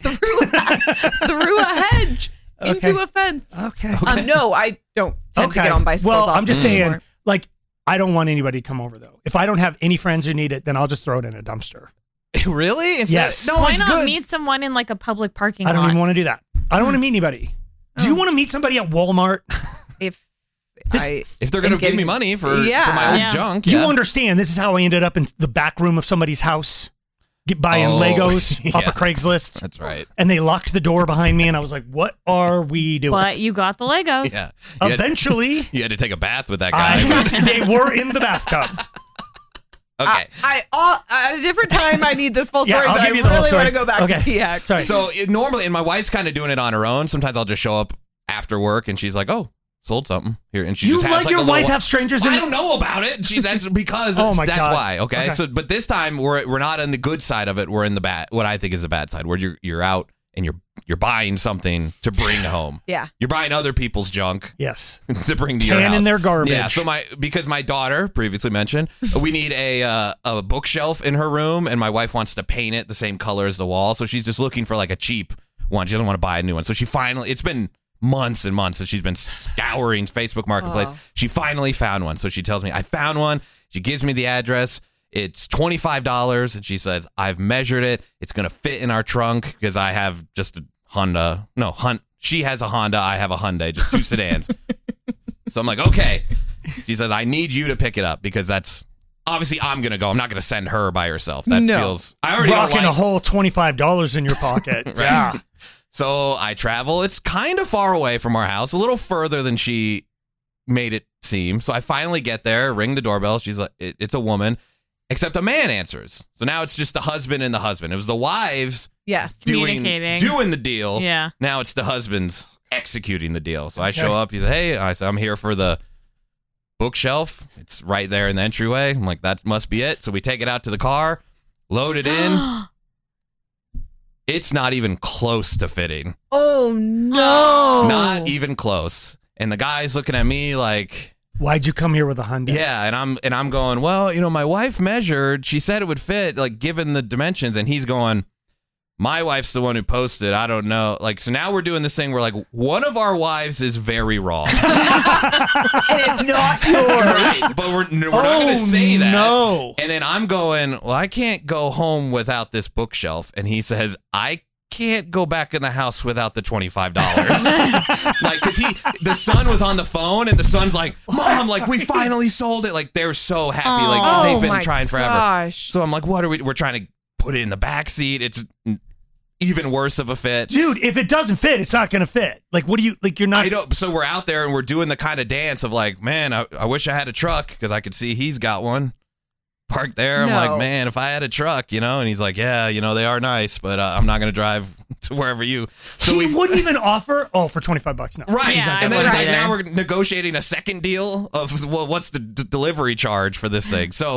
[SPEAKER 9] Through a hedge into a fence.
[SPEAKER 7] Okay.
[SPEAKER 9] No, I don't tend to get on bicycles.
[SPEAKER 7] Well, I'm
[SPEAKER 9] often
[SPEAKER 7] just saying,
[SPEAKER 9] anymore.
[SPEAKER 7] like, I don't want anybody to come over though. If I don't have any friends who need it, then I'll just throw it in a dumpster.
[SPEAKER 8] Really?
[SPEAKER 7] Yes.
[SPEAKER 8] No,
[SPEAKER 6] Why
[SPEAKER 8] it's
[SPEAKER 6] not
[SPEAKER 8] good.
[SPEAKER 6] meet someone in like a public parking
[SPEAKER 7] I don't
[SPEAKER 6] lot?
[SPEAKER 7] even want to do that. I don't want to meet anybody. Do you want to meet somebody at Walmart?
[SPEAKER 9] If
[SPEAKER 8] they're going to give me money for my old junk,
[SPEAKER 7] You understand? This is how I ended up in the back room of somebody's house, buying Legos off of Craigslist.
[SPEAKER 8] That's right.
[SPEAKER 7] And they locked the door behind me, and I was like, "What are we doing?"
[SPEAKER 6] But you got the Legos.
[SPEAKER 8] Yeah.
[SPEAKER 7] Eventually,
[SPEAKER 8] you had to take a bath with that guy.
[SPEAKER 7] they were in the bathtub.
[SPEAKER 8] Okay.
[SPEAKER 9] At a different time, I need this full
[SPEAKER 7] Yeah,
[SPEAKER 9] story,
[SPEAKER 7] I'll
[SPEAKER 9] but
[SPEAKER 7] give
[SPEAKER 9] I
[SPEAKER 7] you the whole
[SPEAKER 9] really want to
[SPEAKER 7] story.
[SPEAKER 9] go back
[SPEAKER 7] Okay.
[SPEAKER 9] to T-Hack.
[SPEAKER 7] Sorry.
[SPEAKER 8] So normally, and my wife's kind of doing it on her own. Sometimes I'll just show up after work, and she's like, "Oh, sold something here," and she
[SPEAKER 7] You
[SPEAKER 8] just has
[SPEAKER 7] let
[SPEAKER 8] like
[SPEAKER 7] your
[SPEAKER 8] a little
[SPEAKER 7] wife have strangers in
[SPEAKER 8] I
[SPEAKER 7] the-
[SPEAKER 8] don't know about it. That's because
[SPEAKER 7] Oh my
[SPEAKER 8] that's
[SPEAKER 7] God.
[SPEAKER 8] why. Okay?
[SPEAKER 7] Okay.
[SPEAKER 8] So, but this time we're not on the good side of it. We're in the bad. What I think is the bad side, where you're out and you're buying something to bring home.
[SPEAKER 9] Yeah.
[SPEAKER 8] You're buying other people's junk.
[SPEAKER 7] Yes.
[SPEAKER 8] To bring to your house.
[SPEAKER 7] Tanning their garbage.
[SPEAKER 8] Yeah. So because my daughter previously mentioned, we need a bookshelf in her room, and my wife wants to paint it the same color as the wall. So she's just looking for like a cheap one. She doesn't want to buy a new one. So she finally, it's been months and months that she's been scouring Facebook Marketplace.
[SPEAKER 9] Oh.
[SPEAKER 8] She finally found one. So she tells me, I found one. She gives me the address. It's $25. And she says, I've measured it. It's going to fit in our trunk because I have just a Honda. No, she has a Honda. I have a Hyundai, just two sedans. So I'm like, okay. She says, I need you to pick it up because that's obviously I'm going to go. I'm not going to send her by herself. That feels, I already don't
[SPEAKER 7] rocking
[SPEAKER 8] like
[SPEAKER 7] a whole $25 in your pocket.
[SPEAKER 8] Right.
[SPEAKER 7] Yeah.
[SPEAKER 8] So I travel. It's kind of far away from our house, a little further than she made it seem. So I finally get there, ring the doorbell. She's like, it's a woman, except a man answers. So now it's just the husband and the husband. It was the wives doing the deal.
[SPEAKER 6] Yeah.
[SPEAKER 8] Now it's the husbands executing the deal. So I show up. He's like, hey, I said, I'm here for the bookshelf. It's right there in the entryway. I'm like, that must be it. So we take it out to the car, load it in. It's not even close to fitting.
[SPEAKER 9] Oh no!
[SPEAKER 8] Not even close. And the guy's looking at me like,
[SPEAKER 7] "Why'd you come here with a Hyundai?"
[SPEAKER 8] Yeah, and I'm going, well, my wife measured. She said it would fit, like given the dimensions. And he's going, my wife's the one who posted. I don't know. Like, so now we're doing this thing where like one of our wives is very wrong,
[SPEAKER 9] And it's not yours.
[SPEAKER 8] right? But we're not going to say that.
[SPEAKER 7] No.
[SPEAKER 8] And then I'm going, well, I can't go home without this bookshelf. And he says, I can't go back in the house without the $25. Like, because the son was on the phone, and the son's like, Mom, like, we finally sold it. Like, they're so happy. Like,
[SPEAKER 9] Oh
[SPEAKER 8] they've been
[SPEAKER 9] my
[SPEAKER 8] trying forever.
[SPEAKER 9] gosh.
[SPEAKER 8] So I'm like, what are we're trying to put it in the back seat. It's even worse of a fit.
[SPEAKER 7] Dude, if it doesn't fit, it's not going to fit. Like, what do you, like, you're not.
[SPEAKER 8] I don't. So we're out there and we're doing the kind of dance of like, man, I wish I had a truck because I could see he's got one parked there. I'm
[SPEAKER 9] No.
[SPEAKER 8] like, man, if I had a truck, And he's like, yeah, they are nice, but I'm not going to drive to wherever you. So
[SPEAKER 7] He wouldn't even offer, for $25 now.
[SPEAKER 8] Right.
[SPEAKER 6] Yeah,
[SPEAKER 8] and then
[SPEAKER 6] I
[SPEAKER 8] it's
[SPEAKER 6] wouldn't
[SPEAKER 8] like now
[SPEAKER 6] either.
[SPEAKER 8] we're negotiating a second deal of, well, what's the delivery charge for this thing? So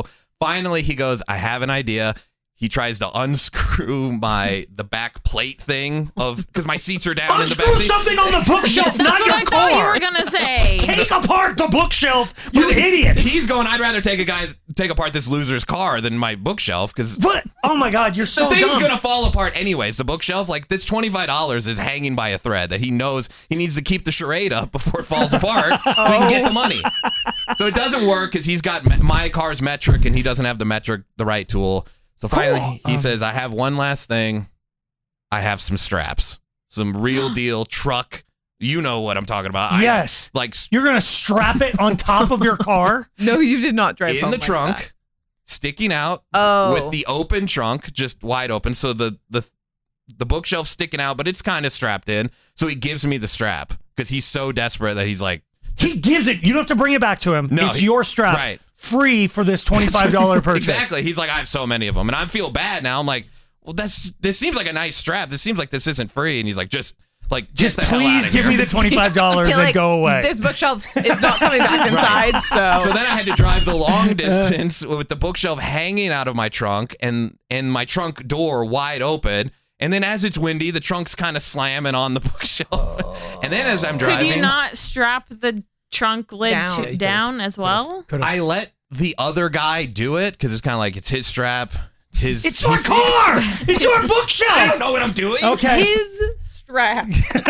[SPEAKER 8] finally he goes, I have an idea. He tries to unscrew the back plate thing because my seats are down in the back
[SPEAKER 7] Unscrew
[SPEAKER 8] seat.
[SPEAKER 7] something on the bookshelf, not your
[SPEAKER 6] I
[SPEAKER 7] car.
[SPEAKER 6] thought you were gonna say.
[SPEAKER 7] Take apart the bookshelf, you idiot.
[SPEAKER 8] He's going, I'd rather take apart this loser's car than my bookshelf because
[SPEAKER 7] what? Oh my God, you're so
[SPEAKER 8] the thing's
[SPEAKER 7] dumb.
[SPEAKER 8] gonna fall apart anyways. The bookshelf, like this $25 is hanging by a thread that he knows he needs to keep the charade up before it falls apart so he can get the money. So it doesn't work because he's got my car's metric and he doesn't have the right tool. So finally, he says, I have one last thing. I have some straps. Some real deal truck. You know what I'm talking about.
[SPEAKER 7] Yes. You're going to strap it on top of your car?
[SPEAKER 9] No, you did not drive
[SPEAKER 8] in
[SPEAKER 9] home
[SPEAKER 8] the
[SPEAKER 9] like
[SPEAKER 8] trunk,
[SPEAKER 9] that.
[SPEAKER 8] sticking out
[SPEAKER 9] Oh.
[SPEAKER 8] with the open trunk, just wide open. So the bookshelf sticking out, but it's kind of strapped in. So he gives me the strap because he's so desperate that he's like,
[SPEAKER 7] He gives it. You don't have to bring it back to him.
[SPEAKER 8] No,
[SPEAKER 7] it's your strap.
[SPEAKER 8] right.
[SPEAKER 7] Free for this $25 purchase.
[SPEAKER 8] Exactly. He's like, I have so many of them. And I feel bad now. I'm like, well, this seems like a nice strap. This seems like this isn't free. And he's like, just
[SPEAKER 7] please give me the $25 and go away.
[SPEAKER 9] This bookshelf is not coming back inside.
[SPEAKER 8] So then I had to drive the long distance with the bookshelf hanging out of my trunk and my trunk door wide open. And then as it's windy, the trunk's kind of slamming on the bookshelf. And then as I'm driving,
[SPEAKER 6] Could you not strap the trunk lid down as well?
[SPEAKER 8] I let the other guy do it because it's kind of like it's his strap.
[SPEAKER 7] It's your car. It's your bookshelf.
[SPEAKER 8] I don't know what I'm doing.
[SPEAKER 7] Okay.
[SPEAKER 9] His strap.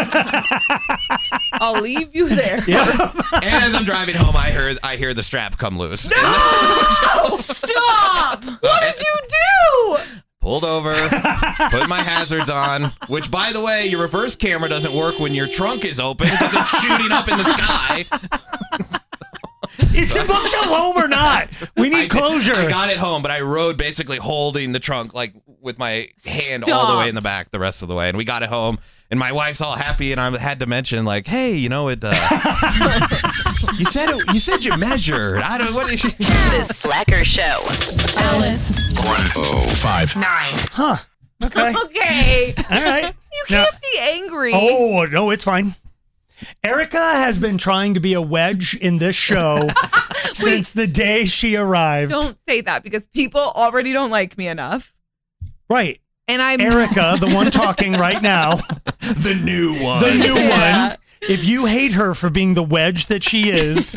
[SPEAKER 9] I'll leave you there.
[SPEAKER 8] And as I'm driving home, I hear the strap come loose.
[SPEAKER 9] No! Stop! What did you do?
[SPEAKER 8] Pulled over, put my hazards on, which, by the way, your reverse camera doesn't work when your trunk is open because it's shooting up in the sky.
[SPEAKER 7] Is your bookshelf home or not? We need closure.
[SPEAKER 8] I got it home, but I rode basically holding the trunk like with my hand all the way in the back the rest of the way. And we got it home, and my wife's all happy, and I had to mention like, hey, you know it. You said you measured. I don't. What is
[SPEAKER 5] The Slacker Show. Alice.
[SPEAKER 3] 105.9.
[SPEAKER 7] Huh. Okay.
[SPEAKER 9] Okay.
[SPEAKER 7] All right.
[SPEAKER 9] You can't be angry.
[SPEAKER 7] Oh, no, it's fine. Erica has been trying to be a wedge in this show since the day she arrived.
[SPEAKER 9] Don't say that because people already don't like me enough.
[SPEAKER 7] Right.
[SPEAKER 9] And I'm
[SPEAKER 7] Erica, the one talking right now.
[SPEAKER 8] The new one.
[SPEAKER 7] The new one. If you hate her for being the wedge that she is,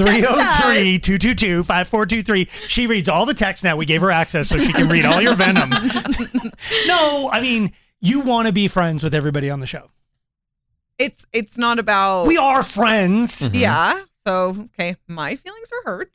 [SPEAKER 7] 303-222-5423. She reads all the texts now. We gave her access so she can read all your venom. No, I mean, you want to be friends with everybody on the show.
[SPEAKER 9] It's not about
[SPEAKER 7] We are friends.
[SPEAKER 8] Mm-hmm.
[SPEAKER 9] Yeah. So okay, my feelings are hurt.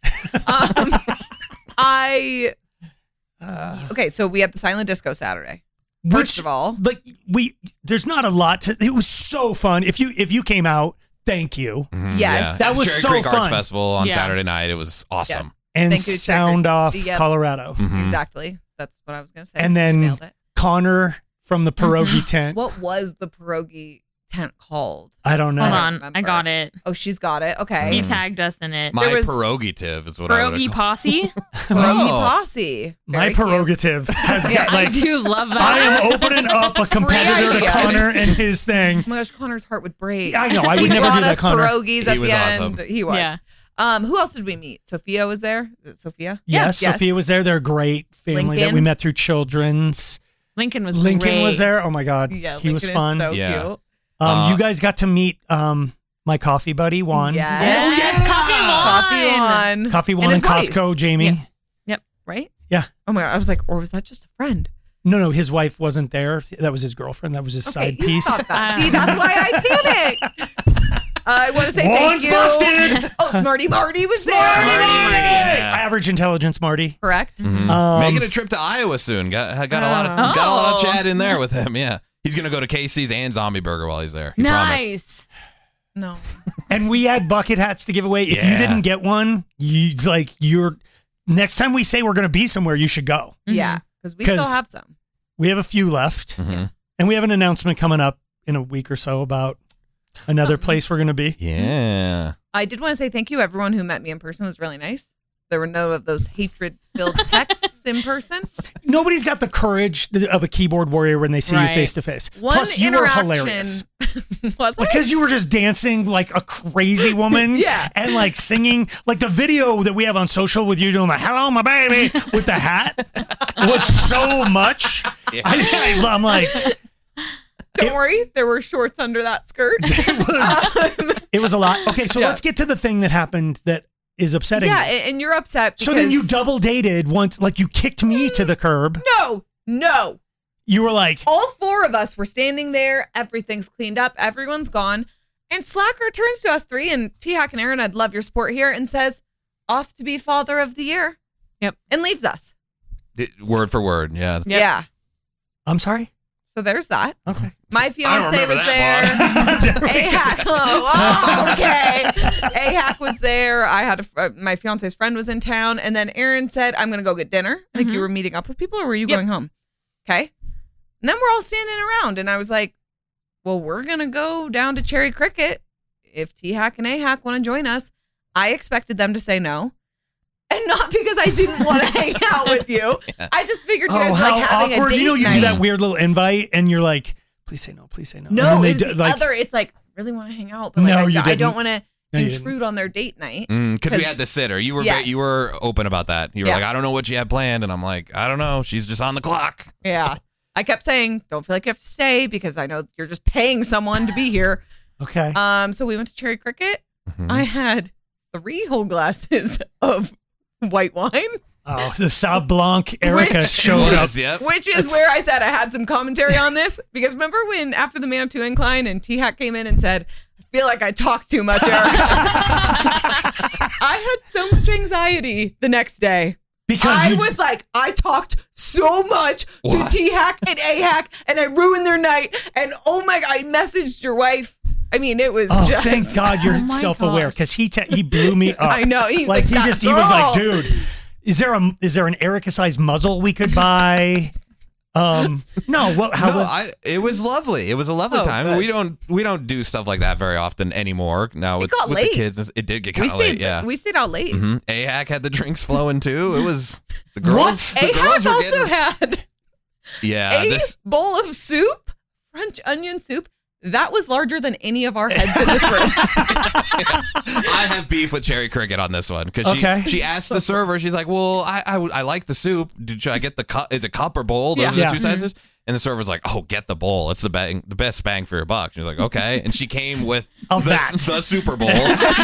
[SPEAKER 9] Okay, so we had the silent disco Saturday. First of all,
[SPEAKER 7] like there's not a lot to. It was so fun. If you came out, thank you.
[SPEAKER 8] Mm-hmm.
[SPEAKER 9] Yes.
[SPEAKER 7] That was
[SPEAKER 8] Cherry
[SPEAKER 7] so
[SPEAKER 8] Creek
[SPEAKER 7] fun.
[SPEAKER 8] Arts Festival on Saturday night. It was awesome.
[SPEAKER 9] Yes.
[SPEAKER 7] And
[SPEAKER 9] Thank you,
[SPEAKER 7] Sound
[SPEAKER 9] Cherry
[SPEAKER 7] Off
[SPEAKER 9] Creek. Yep.
[SPEAKER 7] Colorado.
[SPEAKER 8] Mm-hmm.
[SPEAKER 9] Exactly. That's what I was gonna say.
[SPEAKER 7] And
[SPEAKER 9] So you
[SPEAKER 7] then
[SPEAKER 9] nailed it.
[SPEAKER 7] Connor from the pierogi tent.
[SPEAKER 9] What was the pierogi tent called?
[SPEAKER 7] I don't know.
[SPEAKER 6] Hold on, I got it.
[SPEAKER 9] Oh, she's got it. Okay.
[SPEAKER 6] He tagged us in it.
[SPEAKER 8] My
[SPEAKER 6] There was
[SPEAKER 8] prerogative is what I would
[SPEAKER 6] pierogi posse.
[SPEAKER 9] Pierogi posse.
[SPEAKER 7] My prerogative has got
[SPEAKER 6] I
[SPEAKER 7] like.
[SPEAKER 6] do love that.
[SPEAKER 7] I am opening up a competitor to
[SPEAKER 9] ideas.
[SPEAKER 7] Connor and his thing.
[SPEAKER 9] Oh my gosh, Connor's heart would break.
[SPEAKER 7] I know, I would
[SPEAKER 9] He
[SPEAKER 7] never
[SPEAKER 9] brought
[SPEAKER 7] do that,
[SPEAKER 9] us
[SPEAKER 7] Connor.
[SPEAKER 9] pierogies at
[SPEAKER 8] was
[SPEAKER 9] the
[SPEAKER 8] awesome.
[SPEAKER 9] end. He was.
[SPEAKER 6] Yeah.
[SPEAKER 9] Who else did we meet? Sophia was there. Sophia?
[SPEAKER 7] Yes, Sophia was there. They're a great family that we
[SPEAKER 9] Lincoln.
[SPEAKER 7] met through Children's.
[SPEAKER 6] Lincoln was
[SPEAKER 7] Lincoln
[SPEAKER 6] great.
[SPEAKER 7] was there. Oh my God,
[SPEAKER 9] Yeah,
[SPEAKER 7] he was
[SPEAKER 9] Lincoln
[SPEAKER 7] fun.
[SPEAKER 9] is so
[SPEAKER 8] Yeah.
[SPEAKER 9] cute.
[SPEAKER 7] You guys got to meet my coffee buddy Juan.
[SPEAKER 9] Yes.
[SPEAKER 6] Oh, yes, Coffee One.
[SPEAKER 7] Coffee One
[SPEAKER 9] And
[SPEAKER 7] and
[SPEAKER 9] his wife.
[SPEAKER 7] Costco, Jamie.
[SPEAKER 6] Yep.
[SPEAKER 9] Right?
[SPEAKER 7] Yeah.
[SPEAKER 9] Oh my God. I was like, or was that just a friend?
[SPEAKER 7] No, his wife wasn't there. That was his girlfriend. That was his side
[SPEAKER 9] you
[SPEAKER 7] piece.
[SPEAKER 9] thought that. See, that's why I panicked. I want to say
[SPEAKER 7] Juan's
[SPEAKER 9] thank you.
[SPEAKER 7] busted.
[SPEAKER 9] Oh, Smarty Marty was there.
[SPEAKER 7] Average intelligence, Marty.
[SPEAKER 9] Correct.
[SPEAKER 8] Making a trip to Iowa soon. Got a lot of chat in there with him. Yeah, he's gonna go to Casey's and Zombie Burger while he's there. He promised.
[SPEAKER 6] Nice.
[SPEAKER 9] No.
[SPEAKER 7] And we had bucket hats to give away. If you
[SPEAKER 8] Yeah.
[SPEAKER 7] didn't get one, you're next time we say we're going to be somewhere, you should go.
[SPEAKER 9] Yeah, because we still
[SPEAKER 7] 'Cause
[SPEAKER 9] have some.
[SPEAKER 7] We have a few left,
[SPEAKER 8] Mhm.
[SPEAKER 7] and we have an announcement coming up in a week or so about another place we're going to be.
[SPEAKER 8] Yeah.
[SPEAKER 9] I did want to say thank you, everyone who met me in person. It was really nice. There were no of those hatred-filled texts in person.
[SPEAKER 7] Nobody's got the courage of a keyboard warrior when they see you face to face. Plus, you were hilarious. Because you were just dancing like a crazy woman.
[SPEAKER 9] Yeah.
[SPEAKER 7] And like singing. Like the video that we have on social with you doing like, hello, my baby, with the hat was so much.
[SPEAKER 8] Yeah.
[SPEAKER 7] I'm like...
[SPEAKER 9] Don't worry, there were shorts under that skirt.
[SPEAKER 7] It was a lot. Okay, so let's get to the thing that happened that is upsetting.
[SPEAKER 9] Yeah,
[SPEAKER 7] you.
[SPEAKER 9] and you're upset because...
[SPEAKER 7] So then you double dated once, like you kicked me to the curb.
[SPEAKER 9] No.
[SPEAKER 7] You were like...
[SPEAKER 9] All four of us were standing there. Everything's cleaned up. Everyone's gone. And Slacker turns to us three, and T-Hack and Aaron, I'd love your support here, and says, off to be father of the year.
[SPEAKER 6] Yep.
[SPEAKER 9] And leaves us.
[SPEAKER 8] Word for word, yeah.
[SPEAKER 9] Yep. Yeah.
[SPEAKER 7] I'm sorry?
[SPEAKER 9] So there's that.
[SPEAKER 7] Okay.
[SPEAKER 9] My fiance was there. A-Hack. Okay. A-Hack was there. I had my fiance's friend was in town. And then Aaron said, I'm going to go get dinner. I think you were meeting up with people, or were you going home? Okay. And then we're all standing around. And I was like, well, we're going to go down to Cherry Cricket. If T-Hack and A-Hack want to join us. I expected them to say no. And not because I didn't want to hang out with you. I just figured you guys were like having
[SPEAKER 7] awkward.
[SPEAKER 9] a date
[SPEAKER 7] You
[SPEAKER 9] night.
[SPEAKER 7] do that weird little invite and you're like, please say no, please say no.
[SPEAKER 9] No,
[SPEAKER 7] And then
[SPEAKER 9] it's
[SPEAKER 7] they
[SPEAKER 9] the other. It's like, I really want to hang out, but
[SPEAKER 7] No,
[SPEAKER 9] like,
[SPEAKER 7] you
[SPEAKER 9] I
[SPEAKER 7] didn't.
[SPEAKER 9] don't want to
[SPEAKER 7] No, you
[SPEAKER 9] intrude on their date night.
[SPEAKER 8] Because we had the sitter. You were
[SPEAKER 9] Yes.
[SPEAKER 8] you were open about that. You were
[SPEAKER 9] Yeah.
[SPEAKER 8] like, I don't know what you have planned. And I'm like, I don't know. She's just on the clock.
[SPEAKER 9] Yeah. I kept saying, don't feel like you have to stay because I know you're just paying someone to be here.
[SPEAKER 7] Okay.
[SPEAKER 9] So we went to Cherry Cricket. I had 3 whole glasses of white wine.
[SPEAKER 7] Oh, the Sauv Blanc Erica
[SPEAKER 9] Which-
[SPEAKER 7] showed up.
[SPEAKER 9] Which is where I said I had some commentary on this. Because remember when after the Manitou Incline and T-Hack came in and said, I feel like I talk too much, Erica. I had so much anxiety the next day.
[SPEAKER 7] Because
[SPEAKER 9] I was like, I talked so much to T-Hack and A-Hack and I ruined their night. And oh my God, I messaged your wife. I mean, it was
[SPEAKER 7] Oh,
[SPEAKER 9] just...
[SPEAKER 7] thank God you're self-aware because he blew me up.
[SPEAKER 9] I know. He was
[SPEAKER 7] like
[SPEAKER 9] like,
[SPEAKER 7] he was like,
[SPEAKER 9] "Girl."
[SPEAKER 7] dude, is there an Erica-sized muzzle we could buy? No,
[SPEAKER 8] it was lovely. It was a lovely time.
[SPEAKER 9] good.
[SPEAKER 8] We don't do stuff like that very often anymore. Now with
[SPEAKER 9] got
[SPEAKER 8] the
[SPEAKER 9] late.
[SPEAKER 8] kids, it did get
[SPEAKER 9] We
[SPEAKER 8] kind of late.
[SPEAKER 9] stayed,
[SPEAKER 8] Yeah,
[SPEAKER 9] we stayed out late.
[SPEAKER 8] A-Hack had the drinks flowing too. It was the girls. The
[SPEAKER 9] A-Hack
[SPEAKER 8] girls were
[SPEAKER 9] also
[SPEAKER 8] getting,
[SPEAKER 9] had
[SPEAKER 8] yeah.
[SPEAKER 9] a
[SPEAKER 8] This
[SPEAKER 9] bowl of soup, French onion soup. That was larger than any of our heads in this room.
[SPEAKER 8] I have beef with Cherry Cricket on this one because
[SPEAKER 7] Okay.
[SPEAKER 8] she asked the server. She's like, "Well, I like the soup. Should I get the cup? Is it cup or bowl? Those are the two sizes." And the server's like, "Oh, get the bowl. It's the best bang for your buck." She's like, "Okay." And she came with the Super Bowl.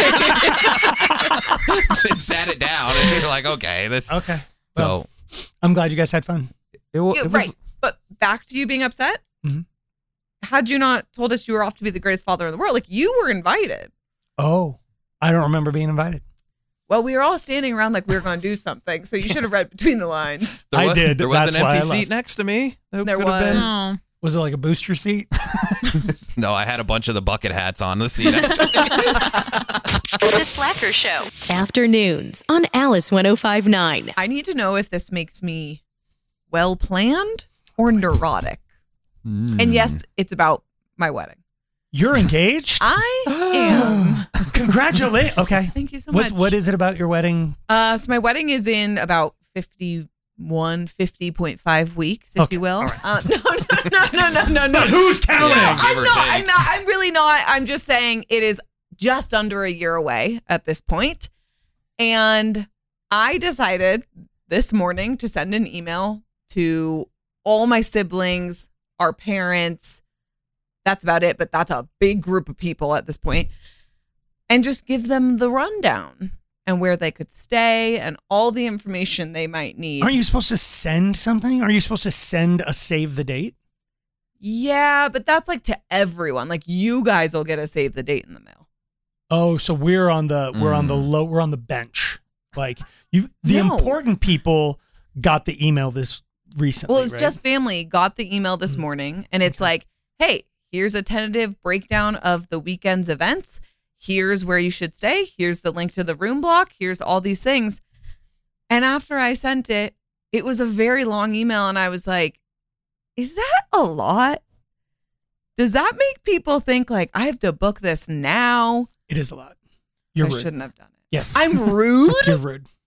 [SPEAKER 8] and sat it down, and you're like, "Okay, this."
[SPEAKER 7] Okay.
[SPEAKER 8] So
[SPEAKER 7] I'm glad you guys had fun.
[SPEAKER 9] Right. But back to you being upset.
[SPEAKER 7] Mhm.
[SPEAKER 9] Had you not told us you were off to be the greatest father in the world, like you were invited.
[SPEAKER 7] Oh, I don't remember being invited.
[SPEAKER 9] Well, we were all standing around like we were going to do something, so you should have read between the lines.
[SPEAKER 8] I
[SPEAKER 7] did.
[SPEAKER 8] There was
[SPEAKER 7] That's
[SPEAKER 8] an
[SPEAKER 7] why
[SPEAKER 8] empty
[SPEAKER 7] I
[SPEAKER 8] seat
[SPEAKER 7] left.
[SPEAKER 8] next to me. That
[SPEAKER 9] There
[SPEAKER 8] could have been.
[SPEAKER 9] was.
[SPEAKER 7] Was it like a booster seat?
[SPEAKER 8] No, I had a bunch of the bucket hats on the seat.
[SPEAKER 5] The Slacker Show. Afternoons on Alice 105.9.
[SPEAKER 9] I need to know if this makes me well planned or neurotic. And yes, it's about my wedding.
[SPEAKER 7] You're engaged?
[SPEAKER 9] I am.
[SPEAKER 7] Congratulations. Okay.
[SPEAKER 9] Thank you so much.
[SPEAKER 7] What is it about your wedding?
[SPEAKER 9] So my wedding is in about 50.5 weeks, if you will. No.
[SPEAKER 7] But who's counting?
[SPEAKER 9] No, I'm not. I'm really not. I'm just saying it is just under a year away at this point. And I decided this morning to send an email to all my siblings, our parents. That's about it, but that's a big group of people at this point. And just give them the rundown and where they could stay and all the information they might need.
[SPEAKER 7] Aren't you supposed to send something? Are you supposed to send a save the date?
[SPEAKER 9] Yeah, but that's like to everyone. Like you guys will get a save the date in the mail.
[SPEAKER 7] Oh, so we're on the bench. Like the important people got the email this recently.
[SPEAKER 9] Well, it's
[SPEAKER 7] right?
[SPEAKER 9] just family got the email this morning and it's like, hey, here's a tentative breakdown of the weekend's events. Here's where you should stay. Here's the link to the room block. Here's all these things. And after I sent it, it was a very long email. And I was like, is that a lot? Does that make people think like I have to book this now?
[SPEAKER 7] It is a lot. You're rude.
[SPEAKER 9] Shouldn't have done it.
[SPEAKER 7] Yes.
[SPEAKER 9] I'm rude?
[SPEAKER 7] You're rude.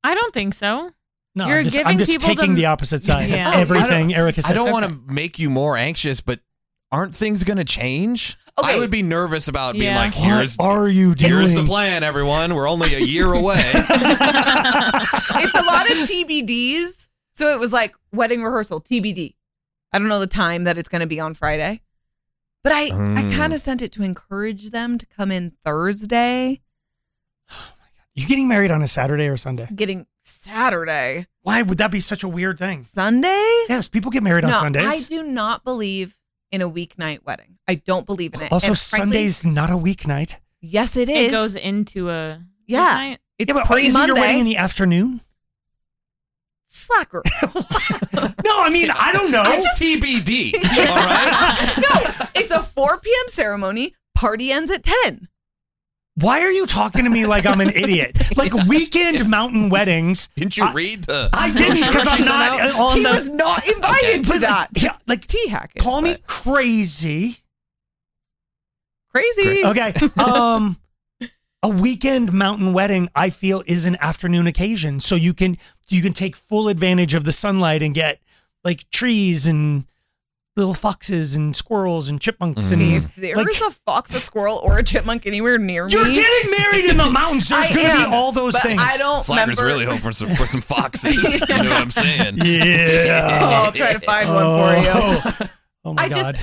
[SPEAKER 6] I don't think so.
[SPEAKER 7] No,
[SPEAKER 6] You're
[SPEAKER 7] I'm
[SPEAKER 6] giving
[SPEAKER 7] just
[SPEAKER 6] people
[SPEAKER 7] taking the opposite side.
[SPEAKER 6] Yeah.
[SPEAKER 7] Everything Erica says.
[SPEAKER 8] I don't want to make you more anxious, but aren't things going to change?
[SPEAKER 9] Okay.
[SPEAKER 8] I would be nervous about being
[SPEAKER 6] Yeah.
[SPEAKER 8] like, here's
[SPEAKER 7] What are you doing?
[SPEAKER 8] Here's the plan, everyone. We're only a year away.
[SPEAKER 9] It's a lot of TBDs. So it was like wedding rehearsal, TBD. I don't know the time that it's going to be on Friday. But I kind of sent it to encourage them to come in Thursday.
[SPEAKER 7] You getting married on a Saturday or Sunday?
[SPEAKER 9] Getting Saturday.
[SPEAKER 7] Why would that be such a weird thing?
[SPEAKER 9] Sunday?
[SPEAKER 7] Yes, people get married on Sundays.
[SPEAKER 9] I do not believe in a weeknight wedding. I don't believe in it.
[SPEAKER 7] Also,
[SPEAKER 9] And frankly,
[SPEAKER 7] Sunday's not a weeknight.
[SPEAKER 9] Yes, it is.
[SPEAKER 6] It goes into a
[SPEAKER 9] Yeah.
[SPEAKER 6] weeknight.
[SPEAKER 9] It's
[SPEAKER 7] But
[SPEAKER 9] pre-Monday.
[SPEAKER 7] isn't your wedding in the afternoon?
[SPEAKER 9] Slacker.
[SPEAKER 7] No, I mean, I don't know.
[SPEAKER 8] It's TBD. All right.
[SPEAKER 9] No, it's a 4 p.m. ceremony. Party ends at 10.
[SPEAKER 7] Why are you talking to me like I'm an idiot? Like weekend mountain weddings.
[SPEAKER 8] Didn't you read the?
[SPEAKER 7] I didn't because I'm not on
[SPEAKER 9] He
[SPEAKER 7] the.
[SPEAKER 9] was not invited to
[SPEAKER 7] But,
[SPEAKER 9] that.
[SPEAKER 7] Yeah, like
[SPEAKER 9] T-hack.
[SPEAKER 7] call me crazy.
[SPEAKER 9] Crazy.
[SPEAKER 7] Okay. A weekend mountain wedding, I feel, is an afternoon occasion, so you can take full advantage of the sunlight and get like trees and little foxes and squirrels and chipmunks and
[SPEAKER 9] If there's a fox, a squirrel, or a chipmunk anywhere near me,
[SPEAKER 7] you're getting married in the mountains. There's going to be all those
[SPEAKER 9] but
[SPEAKER 7] things.
[SPEAKER 9] I don't
[SPEAKER 8] Slackers
[SPEAKER 9] remember.
[SPEAKER 8] really hope for some foxes. You know what I'm saying?
[SPEAKER 7] Yeah.
[SPEAKER 9] I'll try to find one for you.
[SPEAKER 7] Oh my God.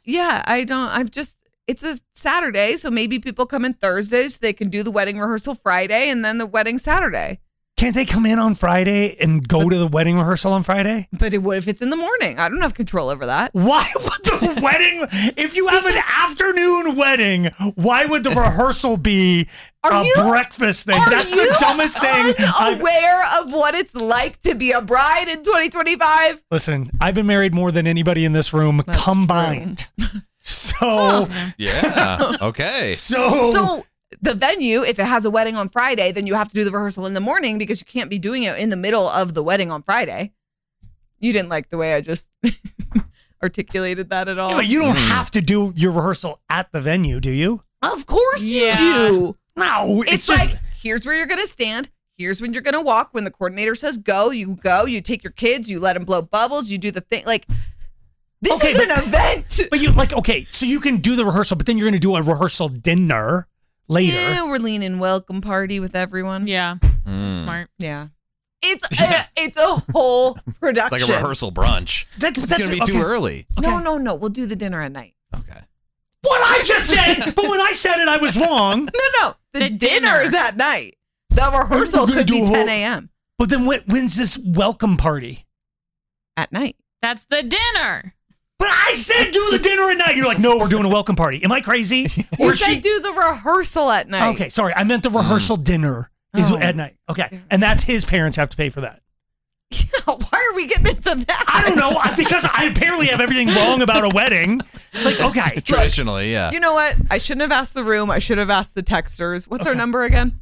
[SPEAKER 9] It's a Saturday, so maybe people come in Thursday so they can do the wedding rehearsal Friday and then the wedding Saturday.
[SPEAKER 7] Can't they come in on Friday and go to the wedding rehearsal on Friday?
[SPEAKER 9] But what if it's in the morning? I don't have control over that.
[SPEAKER 7] Why would the wedding, if you have an afternoon wedding, why would the rehearsal be a breakfast thing? That's the dumbest thing.
[SPEAKER 9] Aware of what it's like to be a bride in 2025?
[SPEAKER 7] Listen, I've been married more than anybody in this room combined. So,
[SPEAKER 8] Yeah. Okay.
[SPEAKER 9] So the venue, if it has a wedding on Friday, then you have to do the rehearsal in the morning because you can't be doing it in the middle of the wedding on Friday. You didn't like the way I just articulated that at all.
[SPEAKER 7] yeah, but you don't have to do your rehearsal at the venue, do you?
[SPEAKER 9] Of course you
[SPEAKER 6] Yeah.
[SPEAKER 9] do.
[SPEAKER 7] No,
[SPEAKER 9] It's
[SPEAKER 7] just
[SPEAKER 9] like, here's where you're going to stand. Here's when you're going to walk. When the coordinator says go, you take your kids, you let them blow bubbles, you do the thing. Like, this is an event.
[SPEAKER 7] But you so you can do the rehearsal, but then you're going to do a rehearsal dinner later.
[SPEAKER 9] Yeah, we're leaning welcome party with everyone.
[SPEAKER 6] Yeah. Smart.
[SPEAKER 9] Yeah. It's a whole production.
[SPEAKER 8] It's like a rehearsal brunch. It's going to be too early.
[SPEAKER 9] No. We'll do the dinner at night.
[SPEAKER 7] What I just said, but when I said it, I was wrong.
[SPEAKER 9] No. The dinner is at night. The rehearsal could be 10 a.m.
[SPEAKER 7] But then when's this welcome party?
[SPEAKER 9] At night.
[SPEAKER 6] That's the dinner.
[SPEAKER 7] But I said do the dinner at night. You're like, no, we're doing a welcome party. Am I crazy?
[SPEAKER 9] You said do the rehearsal at night.
[SPEAKER 7] Okay, sorry. I meant the rehearsal dinner is at night. Okay. And that's his parents have to pay for that.
[SPEAKER 9] Why are we getting into that?
[SPEAKER 7] I don't know. Because I apparently have everything wrong about a wedding. Like, okay.
[SPEAKER 8] Traditionally, yeah.
[SPEAKER 9] You know what? I shouldn't have asked the room. I should have asked the texters. What's our number again?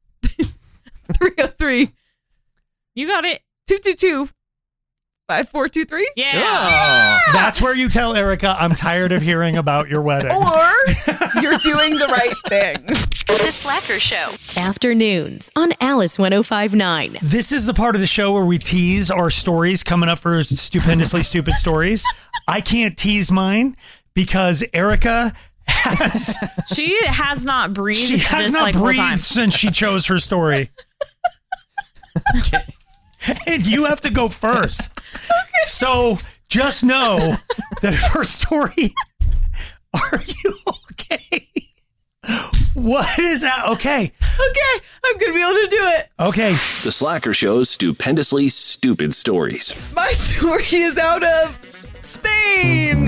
[SPEAKER 9] 303.
[SPEAKER 6] You got it.
[SPEAKER 9] 222-5423.
[SPEAKER 6] Yeah.
[SPEAKER 7] That's where you tell Erica, I'm tired of hearing about your wedding.
[SPEAKER 9] Or you're doing the right thing.
[SPEAKER 5] The Slacker Show. Afternoons on Alice 105.9.
[SPEAKER 7] This is the part of the show where we tease our stories coming up for stupendously stupid stories. I can't tease mine because Erica
[SPEAKER 6] She has not breathed.
[SPEAKER 7] She has
[SPEAKER 6] this,
[SPEAKER 7] not
[SPEAKER 6] whole time.
[SPEAKER 7] breathed since she chose her story. And you have to go first. Okay. So just know that her story. Are you okay? What is that? Okay.
[SPEAKER 9] Okay, I'm going to be able to do it.
[SPEAKER 7] Okay.
[SPEAKER 3] The Slacker Show's stupendously stupid stories.
[SPEAKER 9] My story is out of Spain.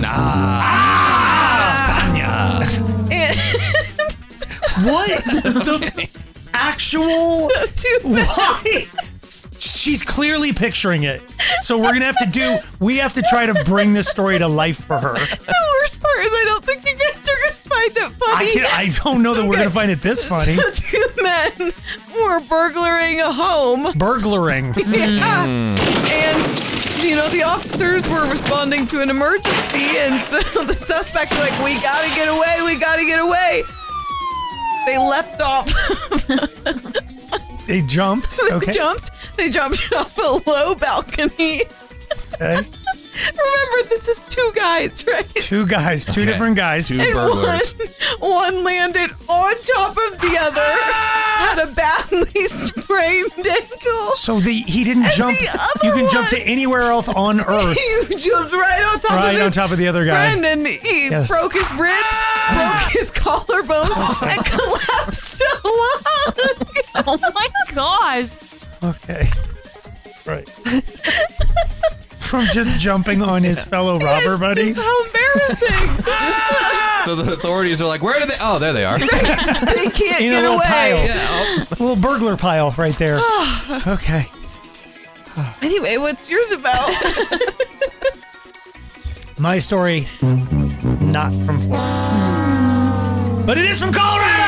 [SPEAKER 7] España.
[SPEAKER 9] And
[SPEAKER 7] What the actual? Why? She's clearly picturing it. So we're gonna have to try to bring this story to life for her.
[SPEAKER 9] The worst part is I don't think you guys are going to find it funny.
[SPEAKER 7] I don't know that we're gonna find it this funny.
[SPEAKER 9] So two men were burglaring a home.
[SPEAKER 7] Burglaring.
[SPEAKER 9] Yeah. And, the officers were responding to an emergency, and so the suspects were like, we gotta get away. They leapt off
[SPEAKER 7] They jumped. Okay.
[SPEAKER 9] They jumped off a low balcony.
[SPEAKER 7] Okay.
[SPEAKER 9] Remember, this is two guys, right?
[SPEAKER 7] Two guys, two different guys.
[SPEAKER 8] Two burglars.
[SPEAKER 9] One landed on top of the other, had a badly sprained ankle.
[SPEAKER 7] So he didn't jump. You can jump to anywhere else on Earth.
[SPEAKER 9] He jumped right on top
[SPEAKER 7] Right
[SPEAKER 9] of
[SPEAKER 7] on
[SPEAKER 9] his
[SPEAKER 7] top of the other guy.
[SPEAKER 9] friend, and he
[SPEAKER 7] Yes.
[SPEAKER 9] broke his ribs, broke his collarbone, and collapsed a lung.
[SPEAKER 6] Oh my gosh.
[SPEAKER 7] Okay. Right. From just jumping on his fellow robber buddy.
[SPEAKER 9] How embarrassing.
[SPEAKER 8] So the authorities are like, where are they? Oh, there they are.
[SPEAKER 9] They can't
[SPEAKER 7] In a
[SPEAKER 9] get
[SPEAKER 7] little
[SPEAKER 9] away.
[SPEAKER 7] pile.
[SPEAKER 8] Yeah.
[SPEAKER 7] A little burglar pile right there. Okay.
[SPEAKER 9] Anyway, what's yours about?
[SPEAKER 7] My story, not from Florida. But it is from Colorado!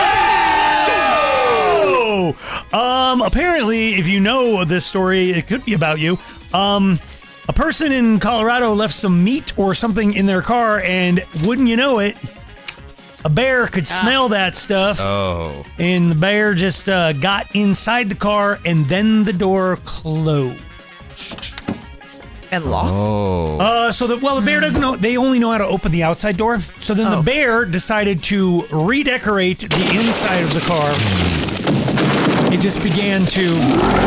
[SPEAKER 7] Apparently, if you know this story, it could be about you. A person in Colorado left some meat or something in their car, and wouldn't you know it, a bear could smell that stuff.
[SPEAKER 8] Oh.
[SPEAKER 7] And the bear just got inside the car, and then the door closed.
[SPEAKER 9] And locked.
[SPEAKER 8] Oh.
[SPEAKER 7] The bear doesn't know. They only know how to open the outside door. So then the bear decided to redecorate the inside of the car. It just began to.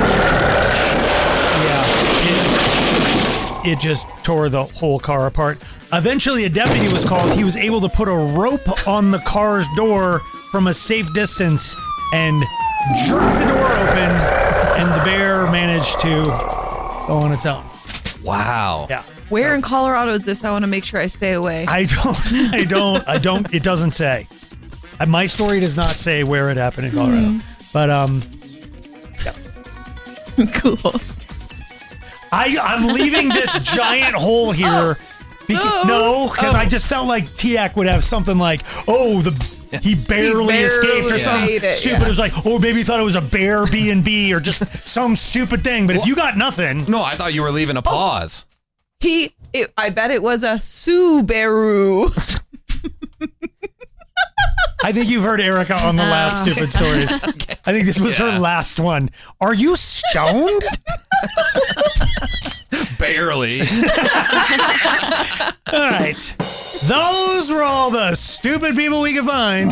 [SPEAKER 7] It just tore the whole car apart. Eventually, a deputy was called. He was able to put a rope on the car's door from a safe distance and jerk the door open, and the bear managed to go on its own.
[SPEAKER 8] Wow.
[SPEAKER 7] Yeah.
[SPEAKER 9] Where in Colorado is this? I want to make sure I stay away.
[SPEAKER 7] I don't. It doesn't say. My story does not say where it happened in Colorado. But
[SPEAKER 9] cool.
[SPEAKER 7] I'm leaving this giant hole here. Because I just felt like Tiak would have something like, he barely escaped or something stupid. It was like, maybe he thought it was a bear B&B or just some stupid thing. But if you got nothing.
[SPEAKER 8] No, I thought you were leaving a pause.
[SPEAKER 9] I bet it was a Subaru.
[SPEAKER 7] I think you've heard Erica on the last Stupid Stories. Okay. I think this was her last one. Are you stoned?
[SPEAKER 8] Barely.
[SPEAKER 7] All right. Those were all the stupid people we could find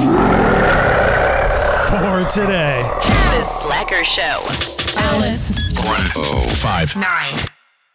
[SPEAKER 7] for today.
[SPEAKER 5] The Slacker Show. Alice.
[SPEAKER 14] 105.9.